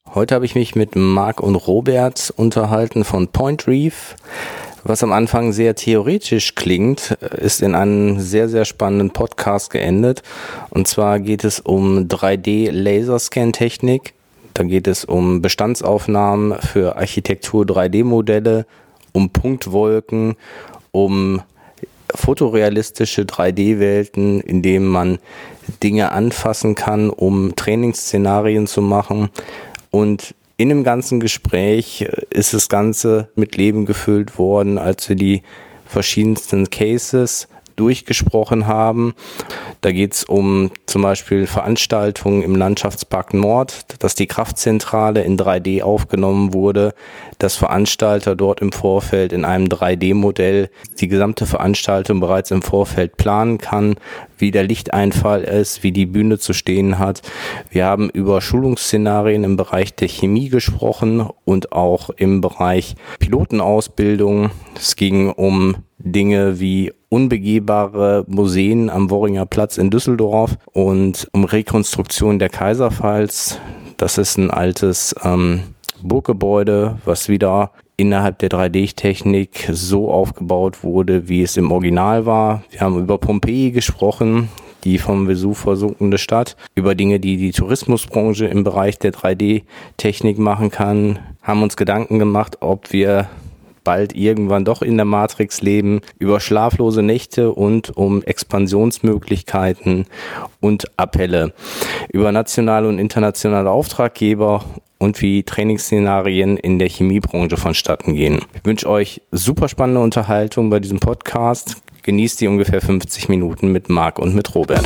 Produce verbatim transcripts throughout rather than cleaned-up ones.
Heute habe ich mich mit Marc und Robert unterhalten von Pointreef. Was am Anfang sehr theoretisch klingt, ist in einem sehr, sehr spannenden Podcast geendet. Und zwar geht es um drei D-Laserscan-Technik. Da geht es um Bestandsaufnahmen für Architektur-drei D-Modelle, um Punktwolken, um fotorealistische drei D-Welten, in denen man Dinge anfassen kann, um Trainingsszenarien zu machen. Und in dem ganzen Gespräch ist das Ganze mit Leben gefüllt worden, als wir die verschiedensten Cases durchgesprochen haben. Da geht es um zum Beispiel Veranstaltungen im Landschaftspark Nord, dass die Kraftzentrale in drei D aufgenommen wurde, dass Veranstalter dort im Vorfeld in einem drei D-Modell die gesamte Veranstaltung bereits im Vorfeld planen kann, wie der Lichteinfall ist, wie die Bühne zu stehen hat. Wir haben über Schulungsszenarien im Bereich der Chemie gesprochen und auch im Bereich Pilotenausbildung. Es ging um Dinge wie unbegehbare Museen am Worringer Platz in Düsseldorf und um Rekonstruktion der Kaiserpfalz. Das ist ein altes ähm, Burggebäude, was wieder innerhalb der drei D-Technik so aufgebaut wurde, wie es im Original war. Wir haben über Pompeji gesprochen, die vom Vesuv versunkene Stadt, über Dinge, die die Tourismusbranche im Bereich der drei D-Technik machen kann, haben uns Gedanken gemacht, ob wir bald irgendwann doch in der Matrix leben, über schlaflose Nächte und um Expansionsmöglichkeiten und Appelle, über nationale und internationale Auftraggeber und wie Trainingsszenarien in der Chemiebranche vonstatten gehen. Ich wünsche euch super spannende Unterhaltung bei diesem Podcast. Genießt die ungefähr fünfzig Minuten mit Marc und mit Robert.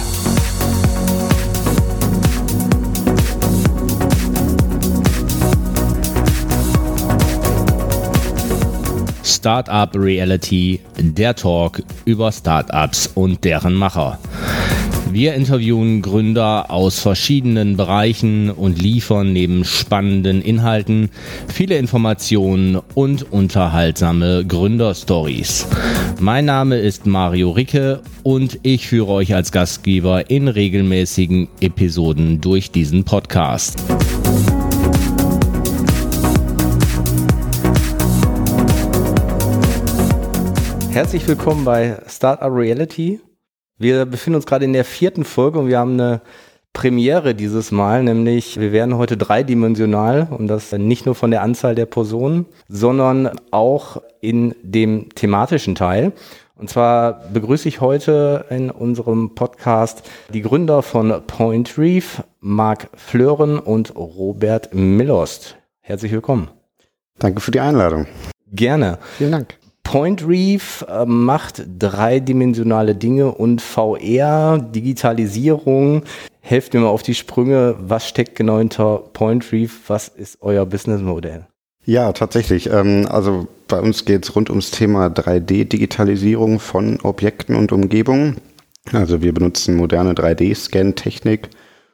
Startup Reality, der Talk über Startups und deren Macher. Wir interviewen Gründer aus verschiedenen Bereichen und liefern neben spannenden Inhalten viele Informationen und unterhaltsame Gründerstories. Mein Name ist Mario Ricke und ich führe euch als Gastgeber in regelmäßigen Episoden durch diesen Podcast. Herzlich willkommen bei Startup Reality. Wir befinden uns gerade in der vierten Folge und wir haben eine Premiere dieses Mal, nämlich wir werden heute dreidimensional und das nicht nur von der Anzahl der Personen, sondern auch in dem thematischen Teil. Und zwar begrüße ich heute in unserem Podcast die Gründer von Pointreef, Marc Fleuren und Robert Millost. Herzlich willkommen. Danke für die Einladung. Gerne. Vielen Dank. Pointreef äh, macht dreidimensionale Dinge und V R, Digitalisierung. Helft mir mal auf die Sprünge. Was steckt genau hinter Pointreef? Was ist euer Businessmodell? Ja, tatsächlich. Ähm, also bei uns geht es rund ums Thema drei D-Digitalisierung von Objekten und Umgebungen. Also wir benutzen moderne drei D-Scan-Technik,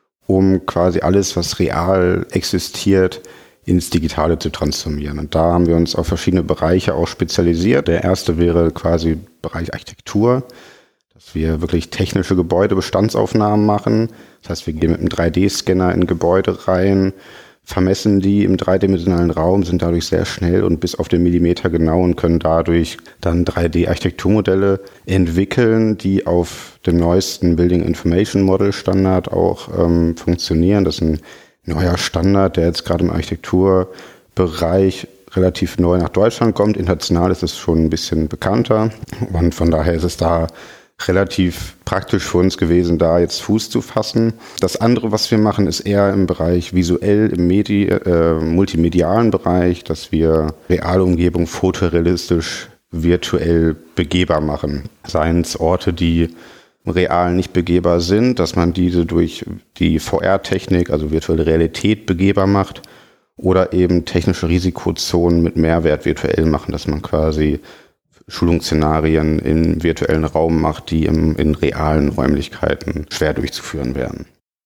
um quasi alles, was real existiert, ins Digitale zu transformieren. Und da haben wir uns auf verschiedene Bereiche auch spezialisiert. Der erste wäre quasi Bereich Architektur, dass wir wirklich technische Gebäudebestandsaufnahmen machen. Das heißt, wir gehen mit einem drei D-Scanner in Gebäude rein, vermessen die im dreidimensionalen Raum, sind dadurch sehr schnell und bis auf den Millimeter genau und können dadurch dann drei D-Architekturmodelle entwickeln, die auf dem neuesten Building Information Model Standard auch ähm, funktionieren. Das ist ein neuer Standard, der jetzt gerade im Architekturbereich relativ neu nach Deutschland kommt. International ist es schon ein bisschen bekannter und von daher ist es da relativ praktisch für uns gewesen, da jetzt Fuß zu fassen. Das andere, was wir machen, ist eher im Bereich visuell, im Medi- äh, multimedialen Bereich, dass wir reale Umgebung fotorealistisch virtuell begehbar machen. Seien es Orte, die real nicht begehbar sind, dass man diese durch die V R-Technik, also virtuelle Realität, begehbar macht oder eben technische Risikozonen mit Mehrwert virtuell machen, dass man quasi Schulungsszenarien im virtuellen Raum macht, die im, in realen Räumlichkeiten schwer durchzuführen wären.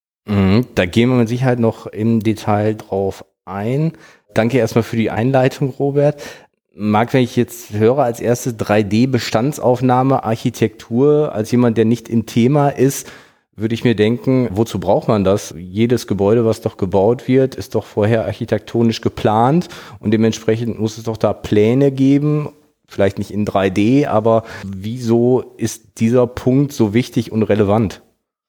Da gehen wir mit Sicherheit noch im Detail drauf ein. Danke erstmal für die Einleitung, Robert. Marc, wenn ich jetzt höre als erstes drei D-Bestandsaufnahme, Architektur, als jemand, der nicht im Thema ist, würde ich mir denken, wozu braucht man das? Jedes Gebäude, was doch gebaut wird, ist doch vorher architektonisch geplant und dementsprechend muss es doch da Pläne geben, vielleicht nicht in drei D, aber wieso ist dieser Punkt so wichtig und relevant?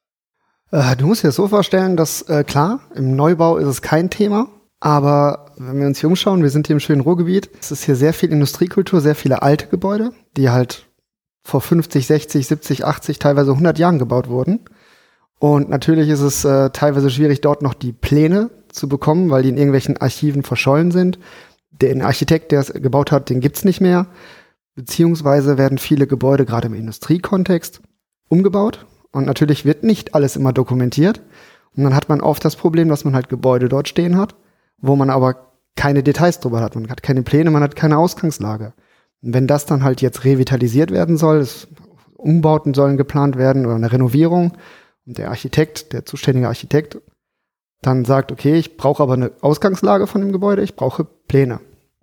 Äh, du musst dir das so vorstellen, dass äh, klar, im Neubau ist es kein Thema, aber wenn wir uns hier umschauen, wir sind hier im schönen Ruhrgebiet, es ist hier sehr viel Industriekultur, sehr viele alte Gebäude, die halt vor fünfzig, sechzig, siebzig, achtzig, teilweise hundert Jahren gebaut wurden. Und natürlich ist es äh, teilweise schwierig, dort noch die Pläne zu bekommen, weil die in irgendwelchen Archiven verschollen sind. Den Architekt, der es gebaut hat, den gibt's nicht mehr. Beziehungsweise werden viele Gebäude gerade im Industriekontext umgebaut. Und natürlich wird nicht alles immer dokumentiert. Und dann hat man oft das Problem, dass man halt Gebäude dort stehen hat, wo man aber keine Details drüber hat. Man hat keine Pläne, man hat keine Ausgangslage. Und wenn das dann halt jetzt revitalisiert werden soll, es, Umbauten sollen geplant werden oder eine Renovierung, und der Architekt, der zuständige Architekt, dann sagt, okay, ich brauche aber eine Ausgangslage von dem Gebäude, ich brauche Pläne.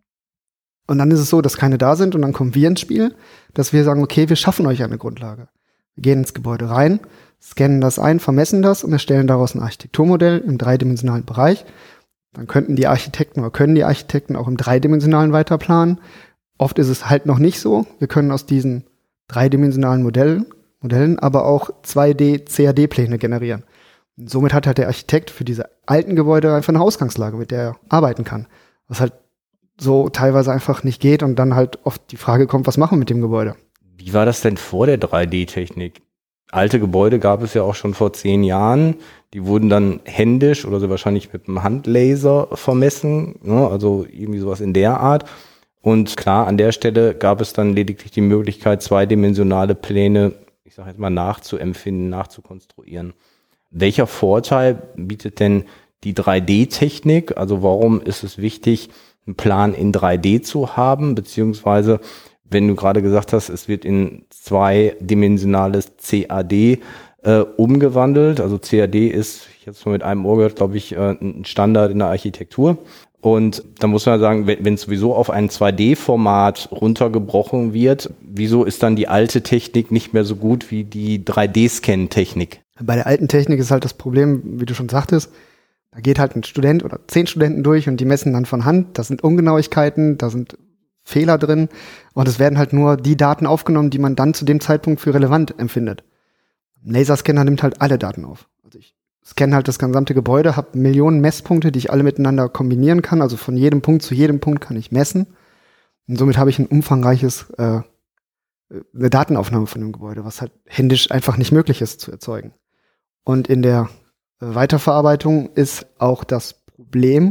Und dann ist es so, dass keine da sind und dann kommen wir ins Spiel, dass wir sagen, okay, wir schaffen euch eine Grundlage. Wir gehen ins Gebäude rein, scannen das ein, vermessen das und erstellen daraus ein Architekturmodell im dreidimensionalen Bereich. Dann könnten die Architekten oder können die Architekten auch im dreidimensionalen weiterplanen. Oft ist es halt noch nicht so. Wir können aus diesen dreidimensionalen Modellen Modellen, aber auch zwei D C A D-Pläne generieren. Und somit hat halt der Architekt für diese alten Gebäude einfach eine Ausgangslage, mit der er arbeiten kann. Was halt so teilweise einfach nicht geht und dann halt oft die Frage kommt, was machen wir mit dem Gebäude? Wie war das denn vor der drei D-Technik? Alte Gebäude gab es ja auch schon vor zehn Jahren. Die wurden dann händisch oder so wahrscheinlich mit einem Handlaser vermessen, ne? Also irgendwie sowas in der Art. Und klar, an der Stelle gab es dann lediglich die Möglichkeit, zweidimensionale Pläne, ich sage jetzt mal, nachzuempfinden, nachzukonstruieren. Welcher Vorteil bietet denn die drei D-Technik? Also warum ist es wichtig, einen Plan in drei D zu haben? Beziehungsweise, wenn du gerade gesagt hast, es wird in zweidimensionales C A D äh, umgewandelt. Also C A D ist, ich habe es mal mit einem Ohr gehört, glaube ich, äh, ein Standard in der Architektur. Und da muss man sagen, wenn es sowieso auf ein zwei D-Format runtergebrochen wird, wieso ist dann die alte Technik nicht mehr so gut wie die drei D-Scan-Technik? Bei der alten Technik ist halt das Problem, wie du schon sagtest, da geht halt ein Student oder zehn Studenten durch und die messen dann von Hand. Das sind Ungenauigkeiten, da sind Fehler drin und es werden halt nur die Daten aufgenommen, die man dann zu dem Zeitpunkt für relevant empfindet. Ein Laserscanner nimmt halt alle Daten auf. Also ich scanne halt das gesamte Gebäude, habe Millionen Messpunkte, die ich alle miteinander kombinieren kann. Also von jedem Punkt zu jedem Punkt kann ich messen. Und somit habe ich ein umfangreiches, äh, eine Datenaufnahme von dem Gebäude, was halt händisch einfach nicht möglich ist zu erzeugen. Und in der Weiterverarbeitung ist auch das Problem,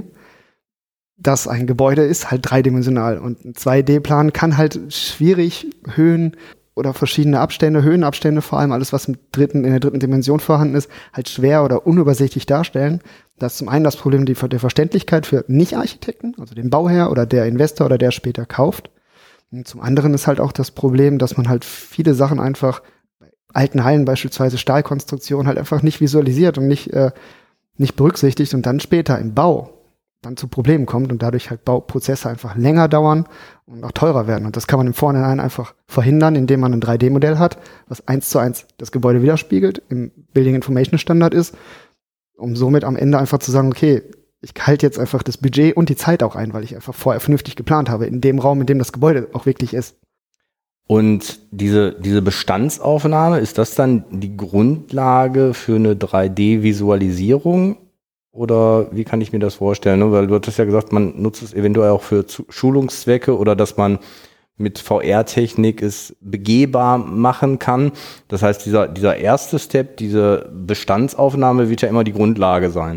dass ein Gebäude ist halt dreidimensional und ein zwei D-Plan kann halt schwierig Höhen oder verschiedene Abstände, Höhenabstände, vor allem alles, was im dritten, in der dritten Dimension vorhanden ist, halt schwer oder unübersichtlich darstellen. Das ist zum einen das Problem der Verständlichkeit für Nicht-Architekten, also den Bauherr oder der Investor oder der später kauft. Und zum anderen ist halt auch das Problem, dass man halt viele Sachen einfach, bei alten Hallen beispielsweise Stahlkonstruktion, halt einfach nicht visualisiert und nicht, äh, nicht berücksichtigt und dann später im Bau dann zu Problemen kommt und dadurch halt Bauprozesse einfach länger dauern und auch teurer werden. Und das kann man im Vorhinein einfach verhindern, indem man ein drei D-Modell hat, was eins zu eins das Gebäude widerspiegelt, im Building Information Standard ist, um somit am Ende einfach zu sagen, okay, ich halte jetzt einfach das Budget und die Zeit auch ein, weil ich einfach vorher vernünftig geplant habe, in dem Raum, in dem das Gebäude auch wirklich ist. Und diese, diese Bestandsaufnahme, ist das dann die Grundlage für eine drei D-Visualisierung? Oder wie kann ich mir das vorstellen? Ne? Weil du hattest ja gesagt, man nutzt es eventuell auch für Schulungszwecke oder dass man mit V R-Technik es begehbar machen kann. Das heißt, dieser, dieser erste Step, diese Bestandsaufnahme wird ja immer die Grundlage sein.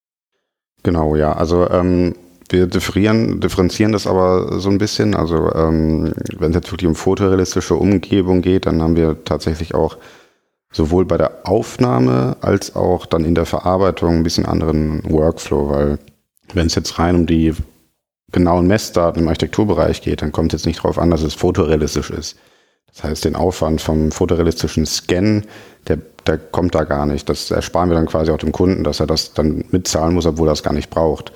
Genau, ja. Also ähm, wir differieren, differenzieren das aber so ein bisschen. Also ähm, wenn es jetzt wirklich um fotorealistische Umgebung geht, dann haben wir tatsächlich auch sowohl bei der Aufnahme als auch dann in der Verarbeitung ein bisschen anderen Workflow, weil wenn es jetzt rein um die genauen Messdaten im Architekturbereich geht, dann kommt es jetzt nicht darauf an, dass es fotorealistisch ist. Das heißt, den Aufwand vom fotorealistischen Scan, der, der kommt da gar nicht. Das ersparen wir dann quasi auch dem Kunden, dass er das dann mitzahlen muss, obwohl er es gar nicht braucht.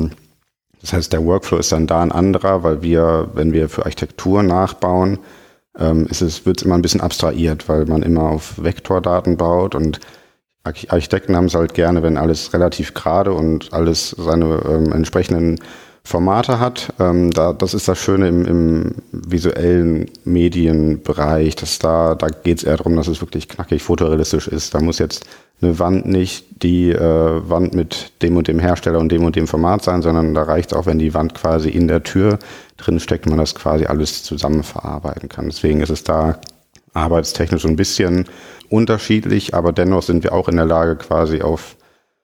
Das heißt, der Workflow ist dann da ein anderer, weil wir, wenn wir für Architektur nachbauen, ähm, ist es, wird es immer ein bisschen abstrahiert, weil man immer auf Vektordaten baut und Architekten haben es halt gerne, wenn alles relativ gerade und alles seine ähm, entsprechenden Formate hat. Ähm, da, das ist das Schöne im, im visuellen Medienbereich, dass da, da geht es eher darum, dass es wirklich knackig fotorealistisch ist. Da muss jetzt eine Wand nicht die äh, Wand mit dem und dem Hersteller und dem und dem Format sein, sondern da reicht auch, wenn die Wand quasi in der Tür drin steckt, man das quasi alles zusammen verarbeiten kann. Deswegen ist es da arbeitstechnisch so ein bisschen unterschiedlich, aber dennoch sind wir auch in der Lage, quasi auf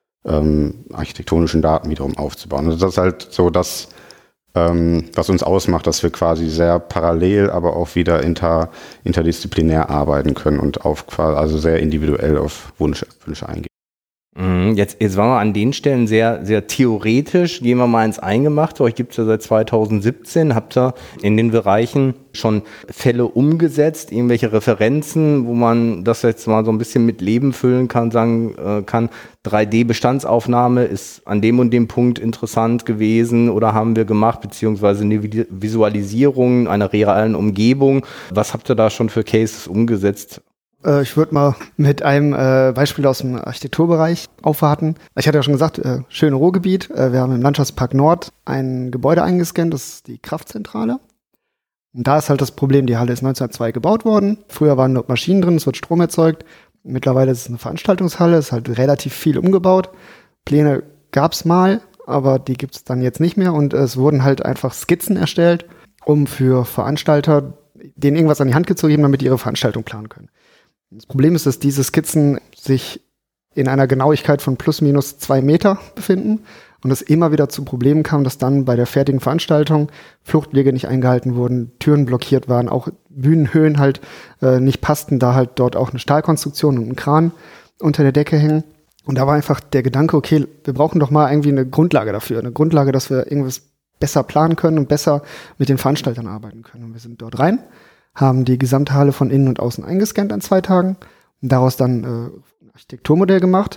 ähm, architektonischen Daten wiederum aufzubauen. Also das ist halt so das, ähm, was uns ausmacht, dass wir quasi sehr parallel, aber auch wieder inter, interdisziplinär arbeiten können und auf quasi, also sehr individuell auf Wunsch, Wünsche eingehen. Jetzt, jetzt waren wir an den Stellen sehr, sehr theoretisch. Gehen wir mal ins Eingemachte. Euch gibt es ja seit zweitausendsiebzehn. Habt ihr in den Bereichen schon Fälle umgesetzt, irgendwelche Referenzen, wo man das jetzt mal so ein bisschen mit Leben füllen kann, sagen äh, kann, drei D-Bestandsaufnahme ist an dem und dem Punkt interessant gewesen oder haben wir gemacht, beziehungsweise eine Visualisierung einer realen Umgebung. Was habt ihr da schon für Cases umgesetzt? Ich würde mal mit einem äh, Beispiel aus dem Architekturbereich aufwarten. Ich hatte ja schon gesagt, äh, schönes Ruhrgebiet. Äh, wir haben im Landschaftspark Nord ein Gebäude eingescannt, das ist die Kraftzentrale. Und da ist halt das Problem, die Halle ist neunzehnhundertzwei gebaut worden. Früher waren dort Maschinen drin, es wird Strom erzeugt. Mittlerweile ist es eine Veranstaltungshalle, ist halt relativ viel umgebaut. Pläne gab's mal, aber die gibt's dann jetzt nicht mehr. Und es wurden halt einfach Skizzen erstellt, um für Veranstalter denen irgendwas an die Hand zu geben, damit die ihre Veranstaltung planen können. Das Problem ist, dass diese Skizzen sich in einer Genauigkeit von plus minus zwei Meter befinden und es immer wieder zu Problemen kam, dass dann bei der fertigen Veranstaltung Fluchtwege nicht eingehalten wurden, Türen blockiert waren, auch Bühnenhöhen halt äh, nicht passten, da halt dort auch eine Stahlkonstruktion und ein Kran unter der Decke hängen. Und da war einfach der Gedanke, okay, wir brauchen doch mal irgendwie eine Grundlage dafür, eine Grundlage, dass wir irgendwas besser planen können und besser mit den Veranstaltern arbeiten können. Und wir sind dort rein, haben die gesamte Halle von innen und außen eingescannt an zwei Tagen und daraus dann äh, ein Architekturmodell gemacht,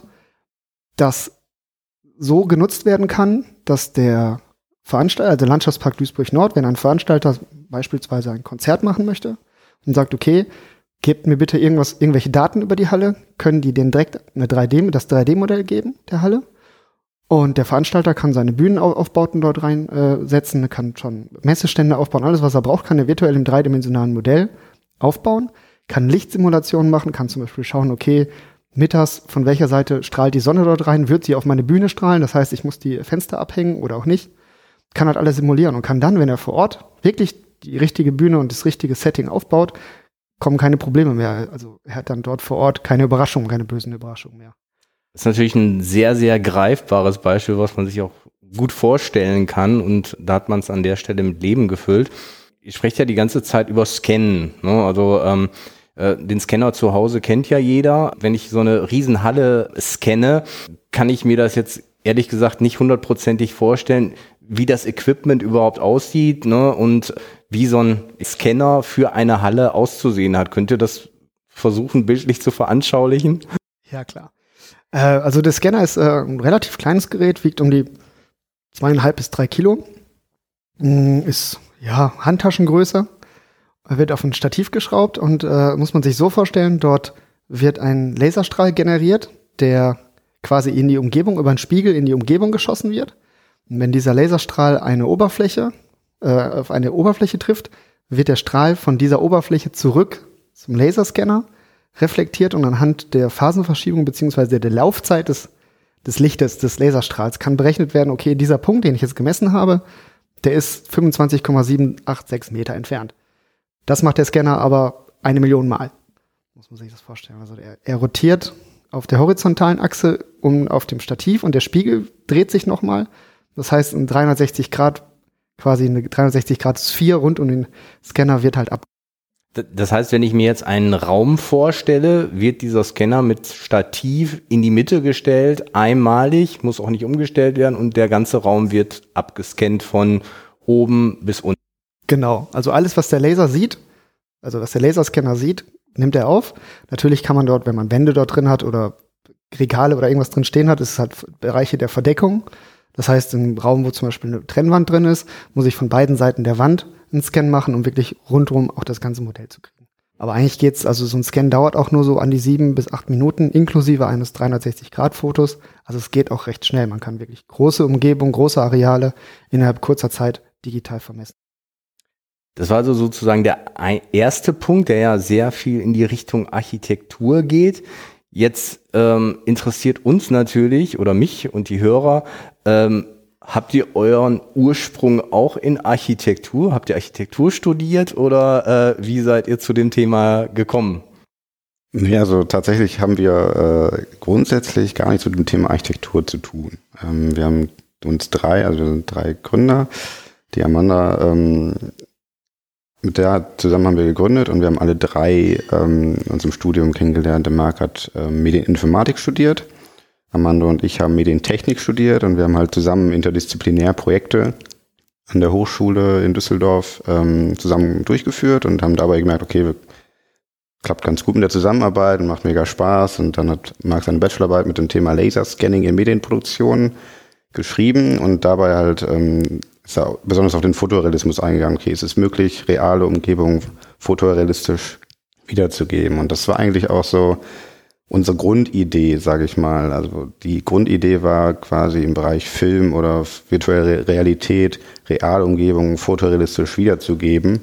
das so genutzt werden kann, dass der Veranstalter, also der Landschaftspark Duisburg Nord, wenn ein Veranstalter beispielsweise ein Konzert machen möchte und sagt, okay, gebt mir bitte irgendwas, irgendwelche Daten über die Halle, können die denen direkt eine drei D, das drei D-Modell geben, der Halle. Und der Veranstalter kann seine Bühnenaufbauten dort reinsetzen, äh, kann schon Messestände aufbauen, alles, was er braucht, kann er virtuell im dreidimensionalen Modell aufbauen, kann Lichtsimulationen machen, kann zum Beispiel schauen, okay, mittags, von welcher Seite strahlt die Sonne dort rein, wird sie auf meine Bühne strahlen, das heißt, ich muss die Fenster abhängen oder auch nicht, kann halt alles simulieren und kann dann, wenn er vor Ort wirklich die richtige Bühne und das richtige Setting aufbaut, kommen keine Probleme mehr. Also er hat dann dort vor Ort keine Überraschungen, keine bösen Überraschungen mehr. Das ist natürlich ein sehr, sehr greifbares Beispiel, was man sich auch gut vorstellen kann und da hat man es an der Stelle mit Leben gefüllt. Ihr sprecht ja die ganze Zeit über Scannen, ne? Also ähm, äh, den Scanner zu Hause kennt ja jeder. Wenn ich so eine Riesenhalle scanne, kann ich mir das jetzt ehrlich gesagt nicht hundertprozentig vorstellen, wie das Equipment überhaupt aussieht, ne? Und wie so ein Scanner für eine Halle auszusehen hat. Könnt ihr das versuchen, bildlich zu veranschaulichen? Ja, klar. Also der Scanner ist äh, ein relativ kleines Gerät, wiegt um die zweieinhalb bis drei Kilo, ist ja Handtaschengröße, wird auf ein Stativ geschraubt und äh, muss man sich so vorstellen, dort wird ein Laserstrahl generiert, der quasi in die Umgebung, über einen Spiegel in die Umgebung geschossen wird. Und wenn dieser Laserstrahl eine Oberfläche, äh, auf eine Oberfläche trifft, wird der Strahl von dieser Oberfläche zurück zum Laserscanner reflektiert und anhand der Phasenverschiebung beziehungsweise der Laufzeit des, des Lichtes, des Laserstrahls kann berechnet werden, okay, dieser Punkt, den ich jetzt gemessen habe, der ist fünfundzwanzig Komma sieben acht sechs Meter entfernt. Das macht der Scanner aber eine Million Mal. Muss man sich das vorstellen. Also er, er rotiert auf der horizontalen Achse um auf dem Stativ und der Spiegel dreht sich nochmal. Das heißt, ein dreihundertsechzig Grad, quasi eine dreihundertsechzig Grad Sphäre rund um den Scanner wird halt ab. Das heißt, wenn ich mir jetzt einen Raum vorstelle, wird dieser Scanner mit Stativ in die Mitte gestellt, einmalig, muss auch nicht umgestellt werden und der ganze Raum wird abgescannt von oben bis unten. Genau, also alles, was der Laser sieht, also was der Laserscanner sieht, nimmt er auf. Natürlich kann man dort, wenn man Wände dort drin hat oder Regale oder irgendwas drin stehen hat, ist es halt Bereiche der Verdeckung. Das heißt, im Raum, wo zum Beispiel eine Trennwand drin ist, muss ich von beiden Seiten der Wand einen Scan machen, um wirklich rundherum auch das ganze Modell zu kriegen. Aber eigentlich geht's, also so ein Scan dauert auch nur so an die sieben bis acht Minuten, inklusive eines dreihundertsechzig Grad Fotos. Also es geht auch recht schnell. Man kann wirklich große Umgebungen, große Areale innerhalb kurzer Zeit digital vermessen. Das war also sozusagen der erste Punkt, der ja sehr viel in die Richtung Architektur geht. Jetzt ähm, interessiert uns natürlich oder mich und die Hörer, ähm, habt ihr euren Ursprung auch in Architektur? Habt ihr Architektur studiert oder äh, wie seid ihr zu dem Thema gekommen? Ja, also tatsächlich haben wir äh, grundsätzlich gar nichts mit dem Thema Architektur zu tun. Ähm, wir haben uns drei, also wir sind drei Gründer. Die Amanda, ähm, mit der zusammen haben wir gegründet und wir haben alle drei ähm, in unserem Studium kennengelernt. Der Marc hat ähm, Medieninformatik studiert. Amanda und ich haben Medientechnik studiert und wir haben halt zusammen interdisziplinär Projekte an der Hochschule in Düsseldorf ähm, zusammen durchgeführt und haben dabei gemerkt, okay, wir, klappt ganz gut mit der Zusammenarbeit und macht mega Spaß. Und dann hat Marc seine Bachelorarbeit mit dem Thema Laserscanning in Medienproduktion geschrieben und dabei halt ähm, ist er besonders auf den Fotorealismus eingegangen. Okay, es ist möglich, reale Umgebung fotorealistisch wiederzugeben. Und das war eigentlich auch so unsere Grundidee, sage ich mal. Also die Grundidee war quasi im Bereich Film oder virtuelle Realität, reale Umgebungen fotorealistisch wiederzugeben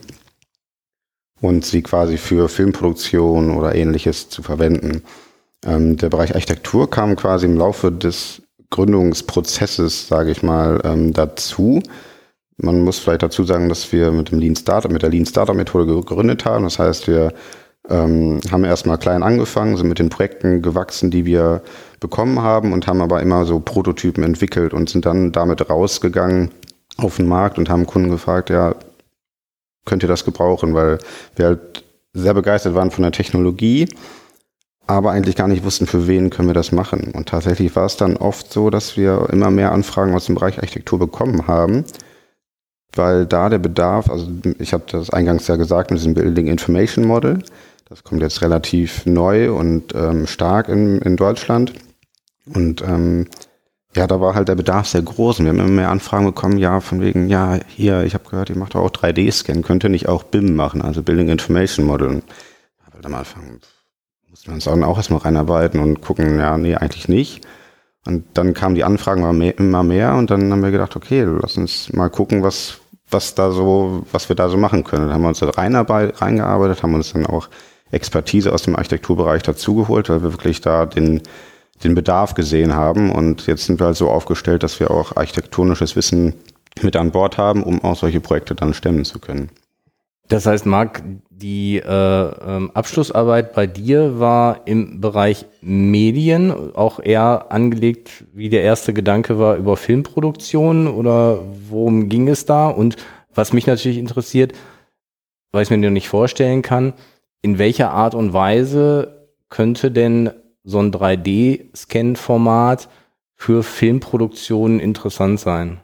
und sie quasi für Filmproduktion oder Ähnliches zu verwenden. Ähm, der Bereich Architektur kam quasi im Laufe des Gründungsprozesses, sage ich mal, ähm, dazu. Man muss vielleicht dazu sagen, dass wir mit dem Lean Startup, mit der Lean Startup Methode gegründet haben. Das heißt, wir ähm, haben erstmal klein angefangen, sind mit den Projekten gewachsen, die wir bekommen haben und haben aber immer so Prototypen entwickelt und sind dann damit rausgegangen auf den Markt und haben Kunden gefragt, ja, könnt ihr das gebrauchen? Weil wir halt sehr begeistert waren von der Technologie, aber eigentlich gar nicht wussten, für wen können wir das machen. Und tatsächlich war es dann oft so, dass wir immer mehr Anfragen aus dem Bereich Architektur bekommen haben, weil da der Bedarf, also ich habe das eingangs ja gesagt mit diesem Building Information Model, das kommt jetzt relativ neu und ähm, stark in, in Deutschland. Und ähm, ja, da war halt der Bedarf sehr groß und wir haben immer mehr Anfragen bekommen, ja, von wegen, ja, hier, ich habe gehört, ihr macht doch auch drei D-Scan, könnt ihr nicht auch B I M machen, also Building Information Model. Und da halt am Anfang mussten wir uns dann auch erstmal reinarbeiten und gucken, ja, nee, eigentlich nicht. Und dann kamen die Anfragen immer mehr und dann haben wir gedacht, okay, lass uns mal gucken, was was da so, was wir da so machen können. Dann haben wir uns da reingearbeitet, haben uns dann auch Expertise aus dem Architekturbereich dazugeholt, weil wir wirklich da den, den Bedarf gesehen haben. Und jetzt sind wir halt so aufgestellt, dass wir auch architektonisches Wissen mit an Bord haben, um auch solche Projekte dann stemmen zu können. Das heißt, Marc, die äh, ähm, Abschlussarbeit bei dir war im Bereich Medien, auch eher angelegt, wie der erste Gedanke war, über Filmproduktion oder worum ging es da? Und was mich natürlich interessiert, weil ich es mir noch nicht vorstellen kann, in welcher Art und Weise könnte denn so ein drei D-Scan-Format für Filmproduktionen interessant sein?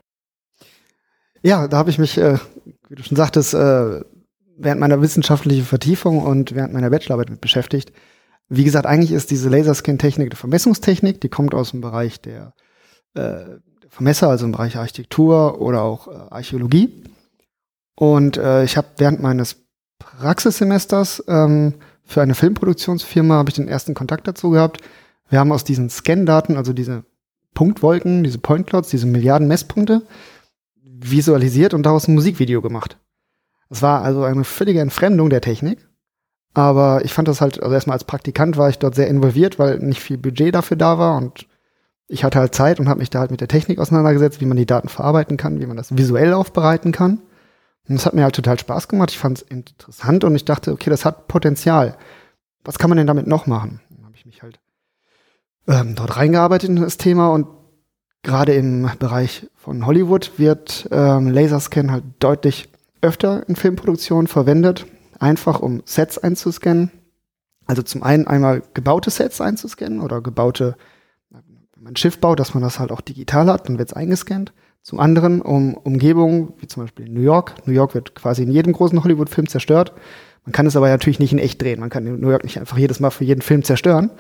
Ja, da habe ich mich, äh, wie du schon sagtest, äh, während meiner wissenschaftlichen Vertiefung und während meiner Bachelorarbeit mit beschäftigt. Wie gesagt, eigentlich ist diese Laserscan-Technik eine Vermessungstechnik, die kommt aus dem Bereich der, äh, der Vermesser, also im Bereich Architektur oder auch äh, Archäologie. Und äh, ich habe während meines Praxissemesters ähm, für eine Filmproduktionsfirma habe ich den ersten Kontakt dazu gehabt. Wir haben aus diesen Scan-Daten, also diese Punktwolken, diese Point Clouds, diese Milliarden Messpunkte, visualisiert und daraus ein Musikvideo gemacht. Es war also eine völlige Entfremdung der Technik, aber ich fand das halt, also erstmal als Praktikant war ich dort sehr involviert, weil nicht viel Budget dafür da war und ich hatte halt Zeit und habe mich da halt mit der Technik auseinandergesetzt, wie man die Daten verarbeiten kann, wie man das visuell aufbereiten kann. Und das hat mir halt total Spaß gemacht, ich fand es interessant und ich dachte, okay, das hat Potenzial. Was kann man denn damit noch machen? Dann habe ich mich halt ähm, dort reingearbeitet in das Thema und gerade im Bereich von Hollywood wird ähm, Laserscan halt deutlich öfter in Filmproduktionen verwendet, einfach um Sets einzuscannen. Also zum einen einmal gebaute Sets einzuscannen oder gebaute, wenn man ein Schiff baut, dass man das halt auch digital hat, dann wird es eingescannt. Zum anderen um Umgebungen, wie zum Beispiel in New York. New York wird quasi in jedem großen Hollywood-Film zerstört. Man kann es aber natürlich nicht in echt drehen. Man kann New York nicht einfach jedes Mal für jeden Film zerstören.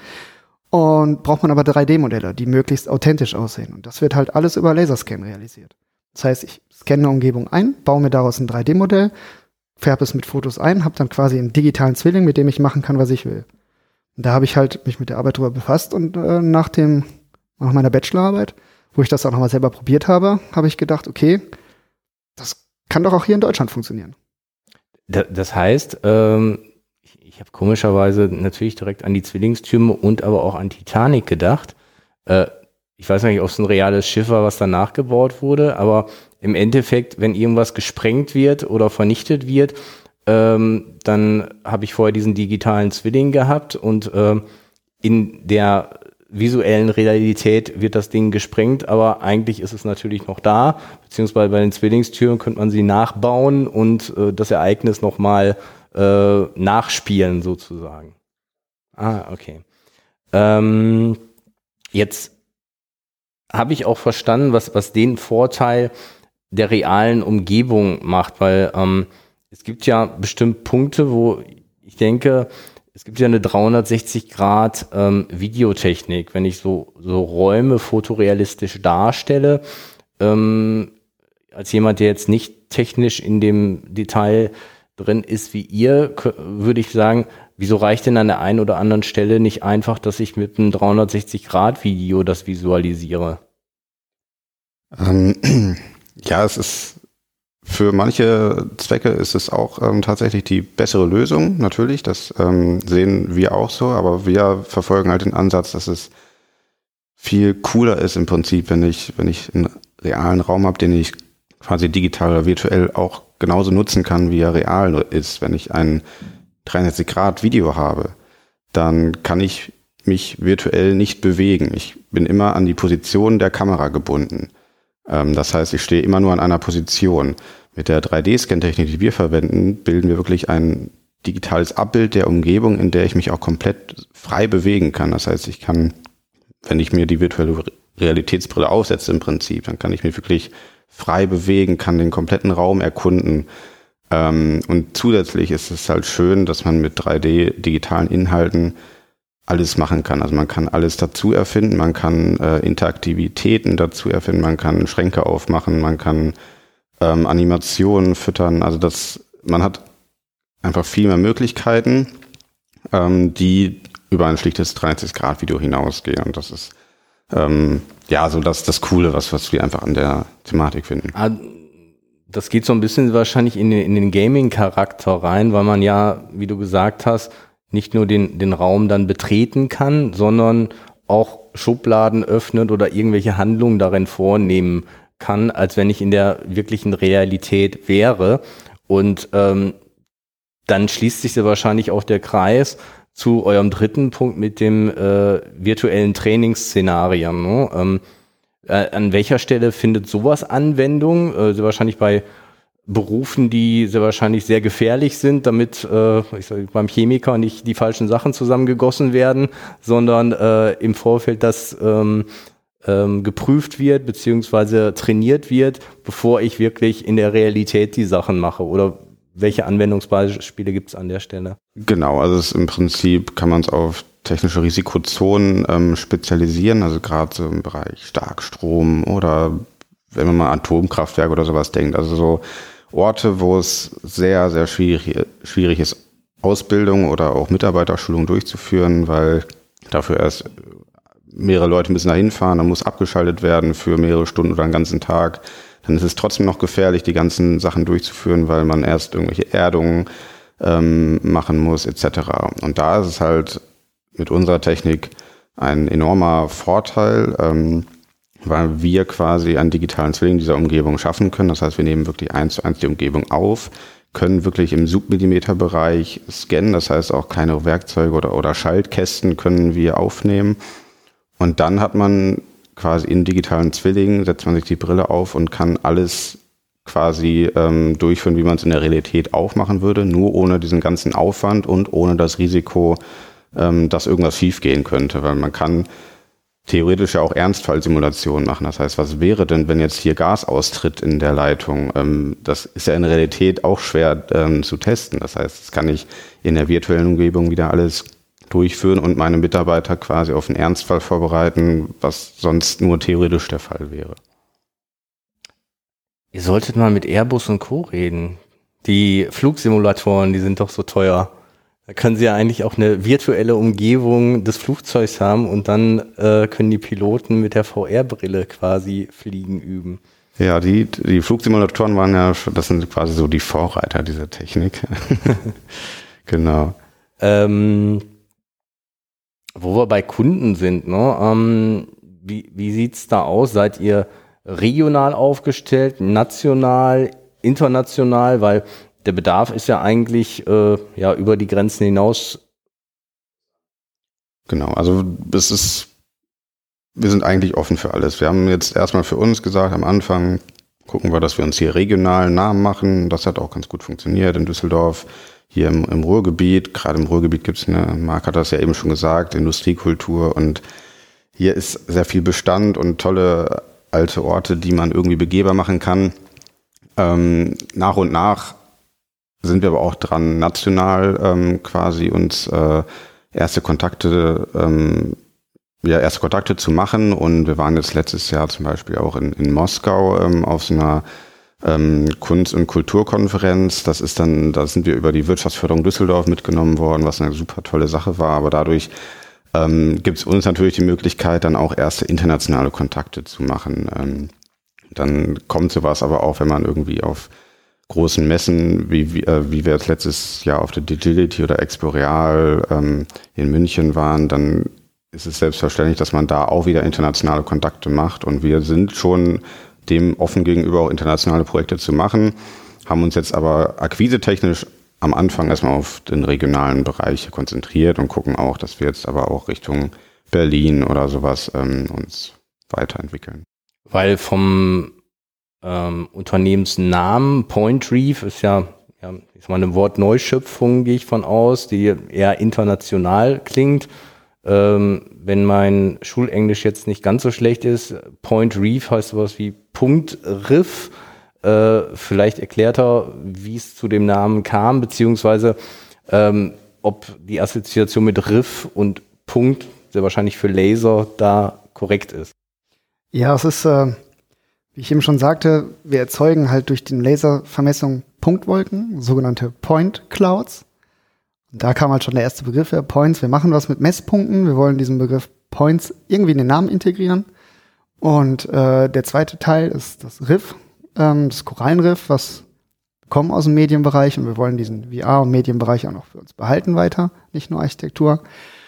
Und braucht man aber drei D-Modelle, die möglichst authentisch aussehen. Und das wird halt alles über Laserscan realisiert. Das heißt, ich scanne eine Umgebung ein, baue mir daraus ein drei D Modell, färbe es mit Fotos ein, habe dann quasi einen digitalen Zwilling, mit dem ich machen kann, was ich will. Und da habe ich halt mich mit der Arbeit drüber befasst und äh, nach dem, nach meiner Bachelorarbeit, wo ich das auch nochmal selber probiert habe, habe ich gedacht, okay, das kann doch auch hier in Deutschland funktionieren. Das heißt, ähm, ich, ich habe komischerweise natürlich direkt an die Zwillingstürme und aber auch an Titanic gedacht. Äh, ich weiß nicht, ob es ein reales Schiff war, was danach gebaut wurde, aber im Endeffekt, wenn irgendwas gesprengt wird oder vernichtet wird, ähm, dann habe ich vorher diesen digitalen Zwilling gehabt und ähm, in der visuellen Realität wird das Ding gesprengt, aber eigentlich ist es natürlich noch da, beziehungsweise bei den Zwillingstüren könnte man sie nachbauen und äh, das Ereignis nochmal äh, nachspielen sozusagen. Ah, okay. Ähm, jetzt habe ich auch verstanden, was, was den Vorteil der realen Umgebung macht, weil ähm, es gibt ja bestimmt Punkte, wo ich denke, es gibt ja eine dreihundertsechzig Grad ähm, Videotechnik, wenn ich so, so Räume fotorealistisch darstelle. Ähm, als jemand, der jetzt nicht technisch in dem Detail drin ist wie ihr, k- würde ich sagen, wieso reicht denn an der einen oder anderen Stelle nicht einfach, dass ich mit einem dreihundertsechzig Grad Video das visualisiere? Ähm, ja, es ist für manche Zwecke ist es auch ähm, tatsächlich die bessere Lösung, natürlich, das ähm, sehen wir auch so, aber wir verfolgen halt den Ansatz, dass es viel cooler ist im Prinzip, wenn ich, wenn ich einen realen Raum habe, den ich quasi digital oder virtuell auch genauso nutzen kann, wie er real ist. Wenn ich ein dreihundertsechzig Grad Video habe, dann kann ich mich virtuell nicht bewegen. Ich bin immer an die Position der Kamera gebunden. Ähm, das heißt, ich stehe immer nur an einer Position. Mit der drei D-Scan-Technik, die wir verwenden, bilden wir wirklich ein digitales Abbild der Umgebung, in der ich mich auch komplett frei bewegen kann. Das heißt, ich kann, wenn ich mir die virtuelle Realitätsbrille aufsetze im Prinzip, dann kann ich mich wirklich frei bewegen, kann den kompletten Raum erkunden. Ähm, und zusätzlich ist es halt schön, dass man mit drei D-digitalen Inhalten alles machen kann. Also man kann alles dazu erfinden, man kann äh, Interaktivitäten dazu erfinden, man kann Schränke aufmachen, man kann ähm, Animationen füttern. Also das, man hat einfach viel mehr Möglichkeiten, ähm, die über ein schlichtes dreihundertsechzig Grad Video hinausgehen. Und das ist ähm, ja so das, das Coole, was, was wir einfach an der Thematik finden. Ah, das geht so ein bisschen wahrscheinlich in den, in den Gaming-Charakter rein, weil man ja, wie du gesagt hast, nicht nur den, den Raum dann betreten kann, sondern auch Schubladen öffnet oder irgendwelche Handlungen darin vornehmen kann, als wenn ich in der wirklichen Realität wäre. Und ähm, dann schließt sich ja wahrscheinlich auch der Kreis zu eurem dritten Punkt mit dem äh, virtuellen Trainingsszenarien. Ne? Ähm, äh, an welcher Stelle findet sowas Anwendung? Äh, sehr wahrscheinlich bei Berufen, die sehr wahrscheinlich sehr gefährlich sind, damit äh, ich sag, beim Chemiker nicht die falschen Sachen zusammengegossen werden, sondern äh, im Vorfeld das ähm, ähm, geprüft wird beziehungsweise trainiert wird, bevor ich wirklich in der Realität die Sachen mache. Oder welche Anwendungsbeispiele gibt es an der Stelle? Genau, also es im Prinzip kann man es auf technische Risikozonen ähm, spezialisieren, also gerade so im Bereich Starkstrom oder wenn man mal Atomkraftwerk oder sowas denkt, also so Orte, wo es sehr, sehr schwierig, schwierig ist, Ausbildung oder auch Mitarbeiterschulung durchzuführen, weil dafür erst mehrere Leute müssen da hinfahren, dann muss abgeschaltet werden für mehrere Stunden oder einen ganzen Tag. Dann ist es trotzdem noch gefährlich, die ganzen Sachen durchzuführen, weil man erst irgendwelche Erdungen ähm, machen muss et cetera. Und da ist es halt mit unserer Technik ein enormer Vorteil, ähm, weil wir quasi einen digitalen Zwilling dieser Umgebung schaffen können. Das heißt, wir nehmen wirklich eins zu eins die Umgebung auf, können wirklich im Submillimeterbereich scannen. Das heißt, auch kleine Werkzeuge oder, oder Schaltkästen können wir aufnehmen. Und dann hat man quasi in digitalen Zwilling, setzt man sich die Brille auf und kann alles quasi ähm, durchführen, wie man es in der Realität auch machen würde, nur ohne diesen ganzen Aufwand und ohne das Risiko, ähm, dass irgendwas schiefgehen könnte. Weil man kann theoretisch ja auch Ernstfallsimulationen machen. Das heißt, was wäre denn, wenn jetzt hier Gas austritt in der Leitung? Ähm, das ist ja in der Realität auch schwer ähm, zu testen. Das heißt, das kann ich in der virtuellen Umgebung wieder alles durchführen und meine Mitarbeiter quasi auf einen Ernstfall vorbereiten, was sonst nur theoretisch der Fall wäre. Ihr solltet mal mit Airbus und Co. reden. Die Flugsimulatoren, die sind doch so teuer. Da können sie ja eigentlich auch eine virtuelle Umgebung des Flugzeugs haben und dann äh, können die Piloten mit der V R-Brille quasi Fliegen üben. Ja, die, die Flugsimulatoren waren ja, das sind quasi so die Vorreiter dieser Technik. Genau. Ähm, wo wir bei Kunden sind, ne? Ähm, wie, wie sieht's da aus? Seid ihr regional aufgestellt, national, international? Weil der Bedarf ist ja eigentlich äh, ja über die Grenzen hinaus. Genau, also es ist, wir sind eigentlich offen für alles. Wir haben jetzt erstmal für uns gesagt, am Anfang gucken wir, dass wir uns hier regional Namen machen. Das hat auch ganz gut funktioniert in Düsseldorf, hier im, im Ruhrgebiet. Gerade im Ruhrgebiet gibt es eine, Marc hat das ja eben schon gesagt, Industriekultur, und hier ist sehr viel Bestand und tolle alte Orte, die man irgendwie begehbar machen kann. Ähm, nach und nach sind wir aber auch dran, national ähm, quasi uns äh, erste Kontakte ähm, ja, erste Kontakte zu machen, und wir waren jetzt letztes Jahr zum Beispiel auch in, in Moskau ähm, auf so einer ähm, Kunst- und Kulturkonferenz. Das ist dann, da sind wir über die Wirtschaftsförderung Düsseldorf mitgenommen worden, was eine super tolle Sache war, aber dadurch ähm, gibt es uns natürlich die Möglichkeit, dann auch erste internationale Kontakte zu machen. Ähm, dann kommt sowas aber auch, wenn man irgendwie auf großen Messen, wie, wie, äh, wie wir jetzt letztes Jahr auf der Digility oder Exporeal ähm, in München waren, dann ist es selbstverständlich, dass man da auch wieder internationale Kontakte macht, und wir sind schon dem offen gegenüber, auch internationale Projekte zu machen, haben uns jetzt aber akquisetechnisch am Anfang erstmal auf den regionalen Bereich konzentriert und gucken auch, dass wir jetzt aber auch Richtung Berlin oder sowas ähm, uns weiterentwickeln. Weil vom ähm, Unternehmensnamen Point Reef ist ja, ja ich sag mal, eine Wortneuschöpfung, gehe ich von aus, die eher international klingt. Ähm, wenn mein Schulenglisch jetzt nicht ganz so schlecht ist, Point Reef heißt sowas wie Punkt Riff. Äh, vielleicht erklärt er, wie es zu dem Namen kam, beziehungsweise ähm, ob die Assoziation mit Riff und Punkt, sehr wahrscheinlich für Laser, da korrekt ist. Ja, es ist, äh, wie ich eben schon sagte, wir erzeugen halt durch die Laservermessung Punktwolken, sogenannte Point Clouds. Und da kam halt schon der erste Begriff her, Points. Wir machen was mit Messpunkten. Wir wollen diesen Begriff Points irgendwie in den Namen integrieren. Und äh, der zweite Teil ist das Riff, ähm, das Korallenriff, was wir kommen aus dem Medienbereich, und wir wollen diesen V R- und Medienbereich auch noch für uns behalten weiter, nicht nur Architektur.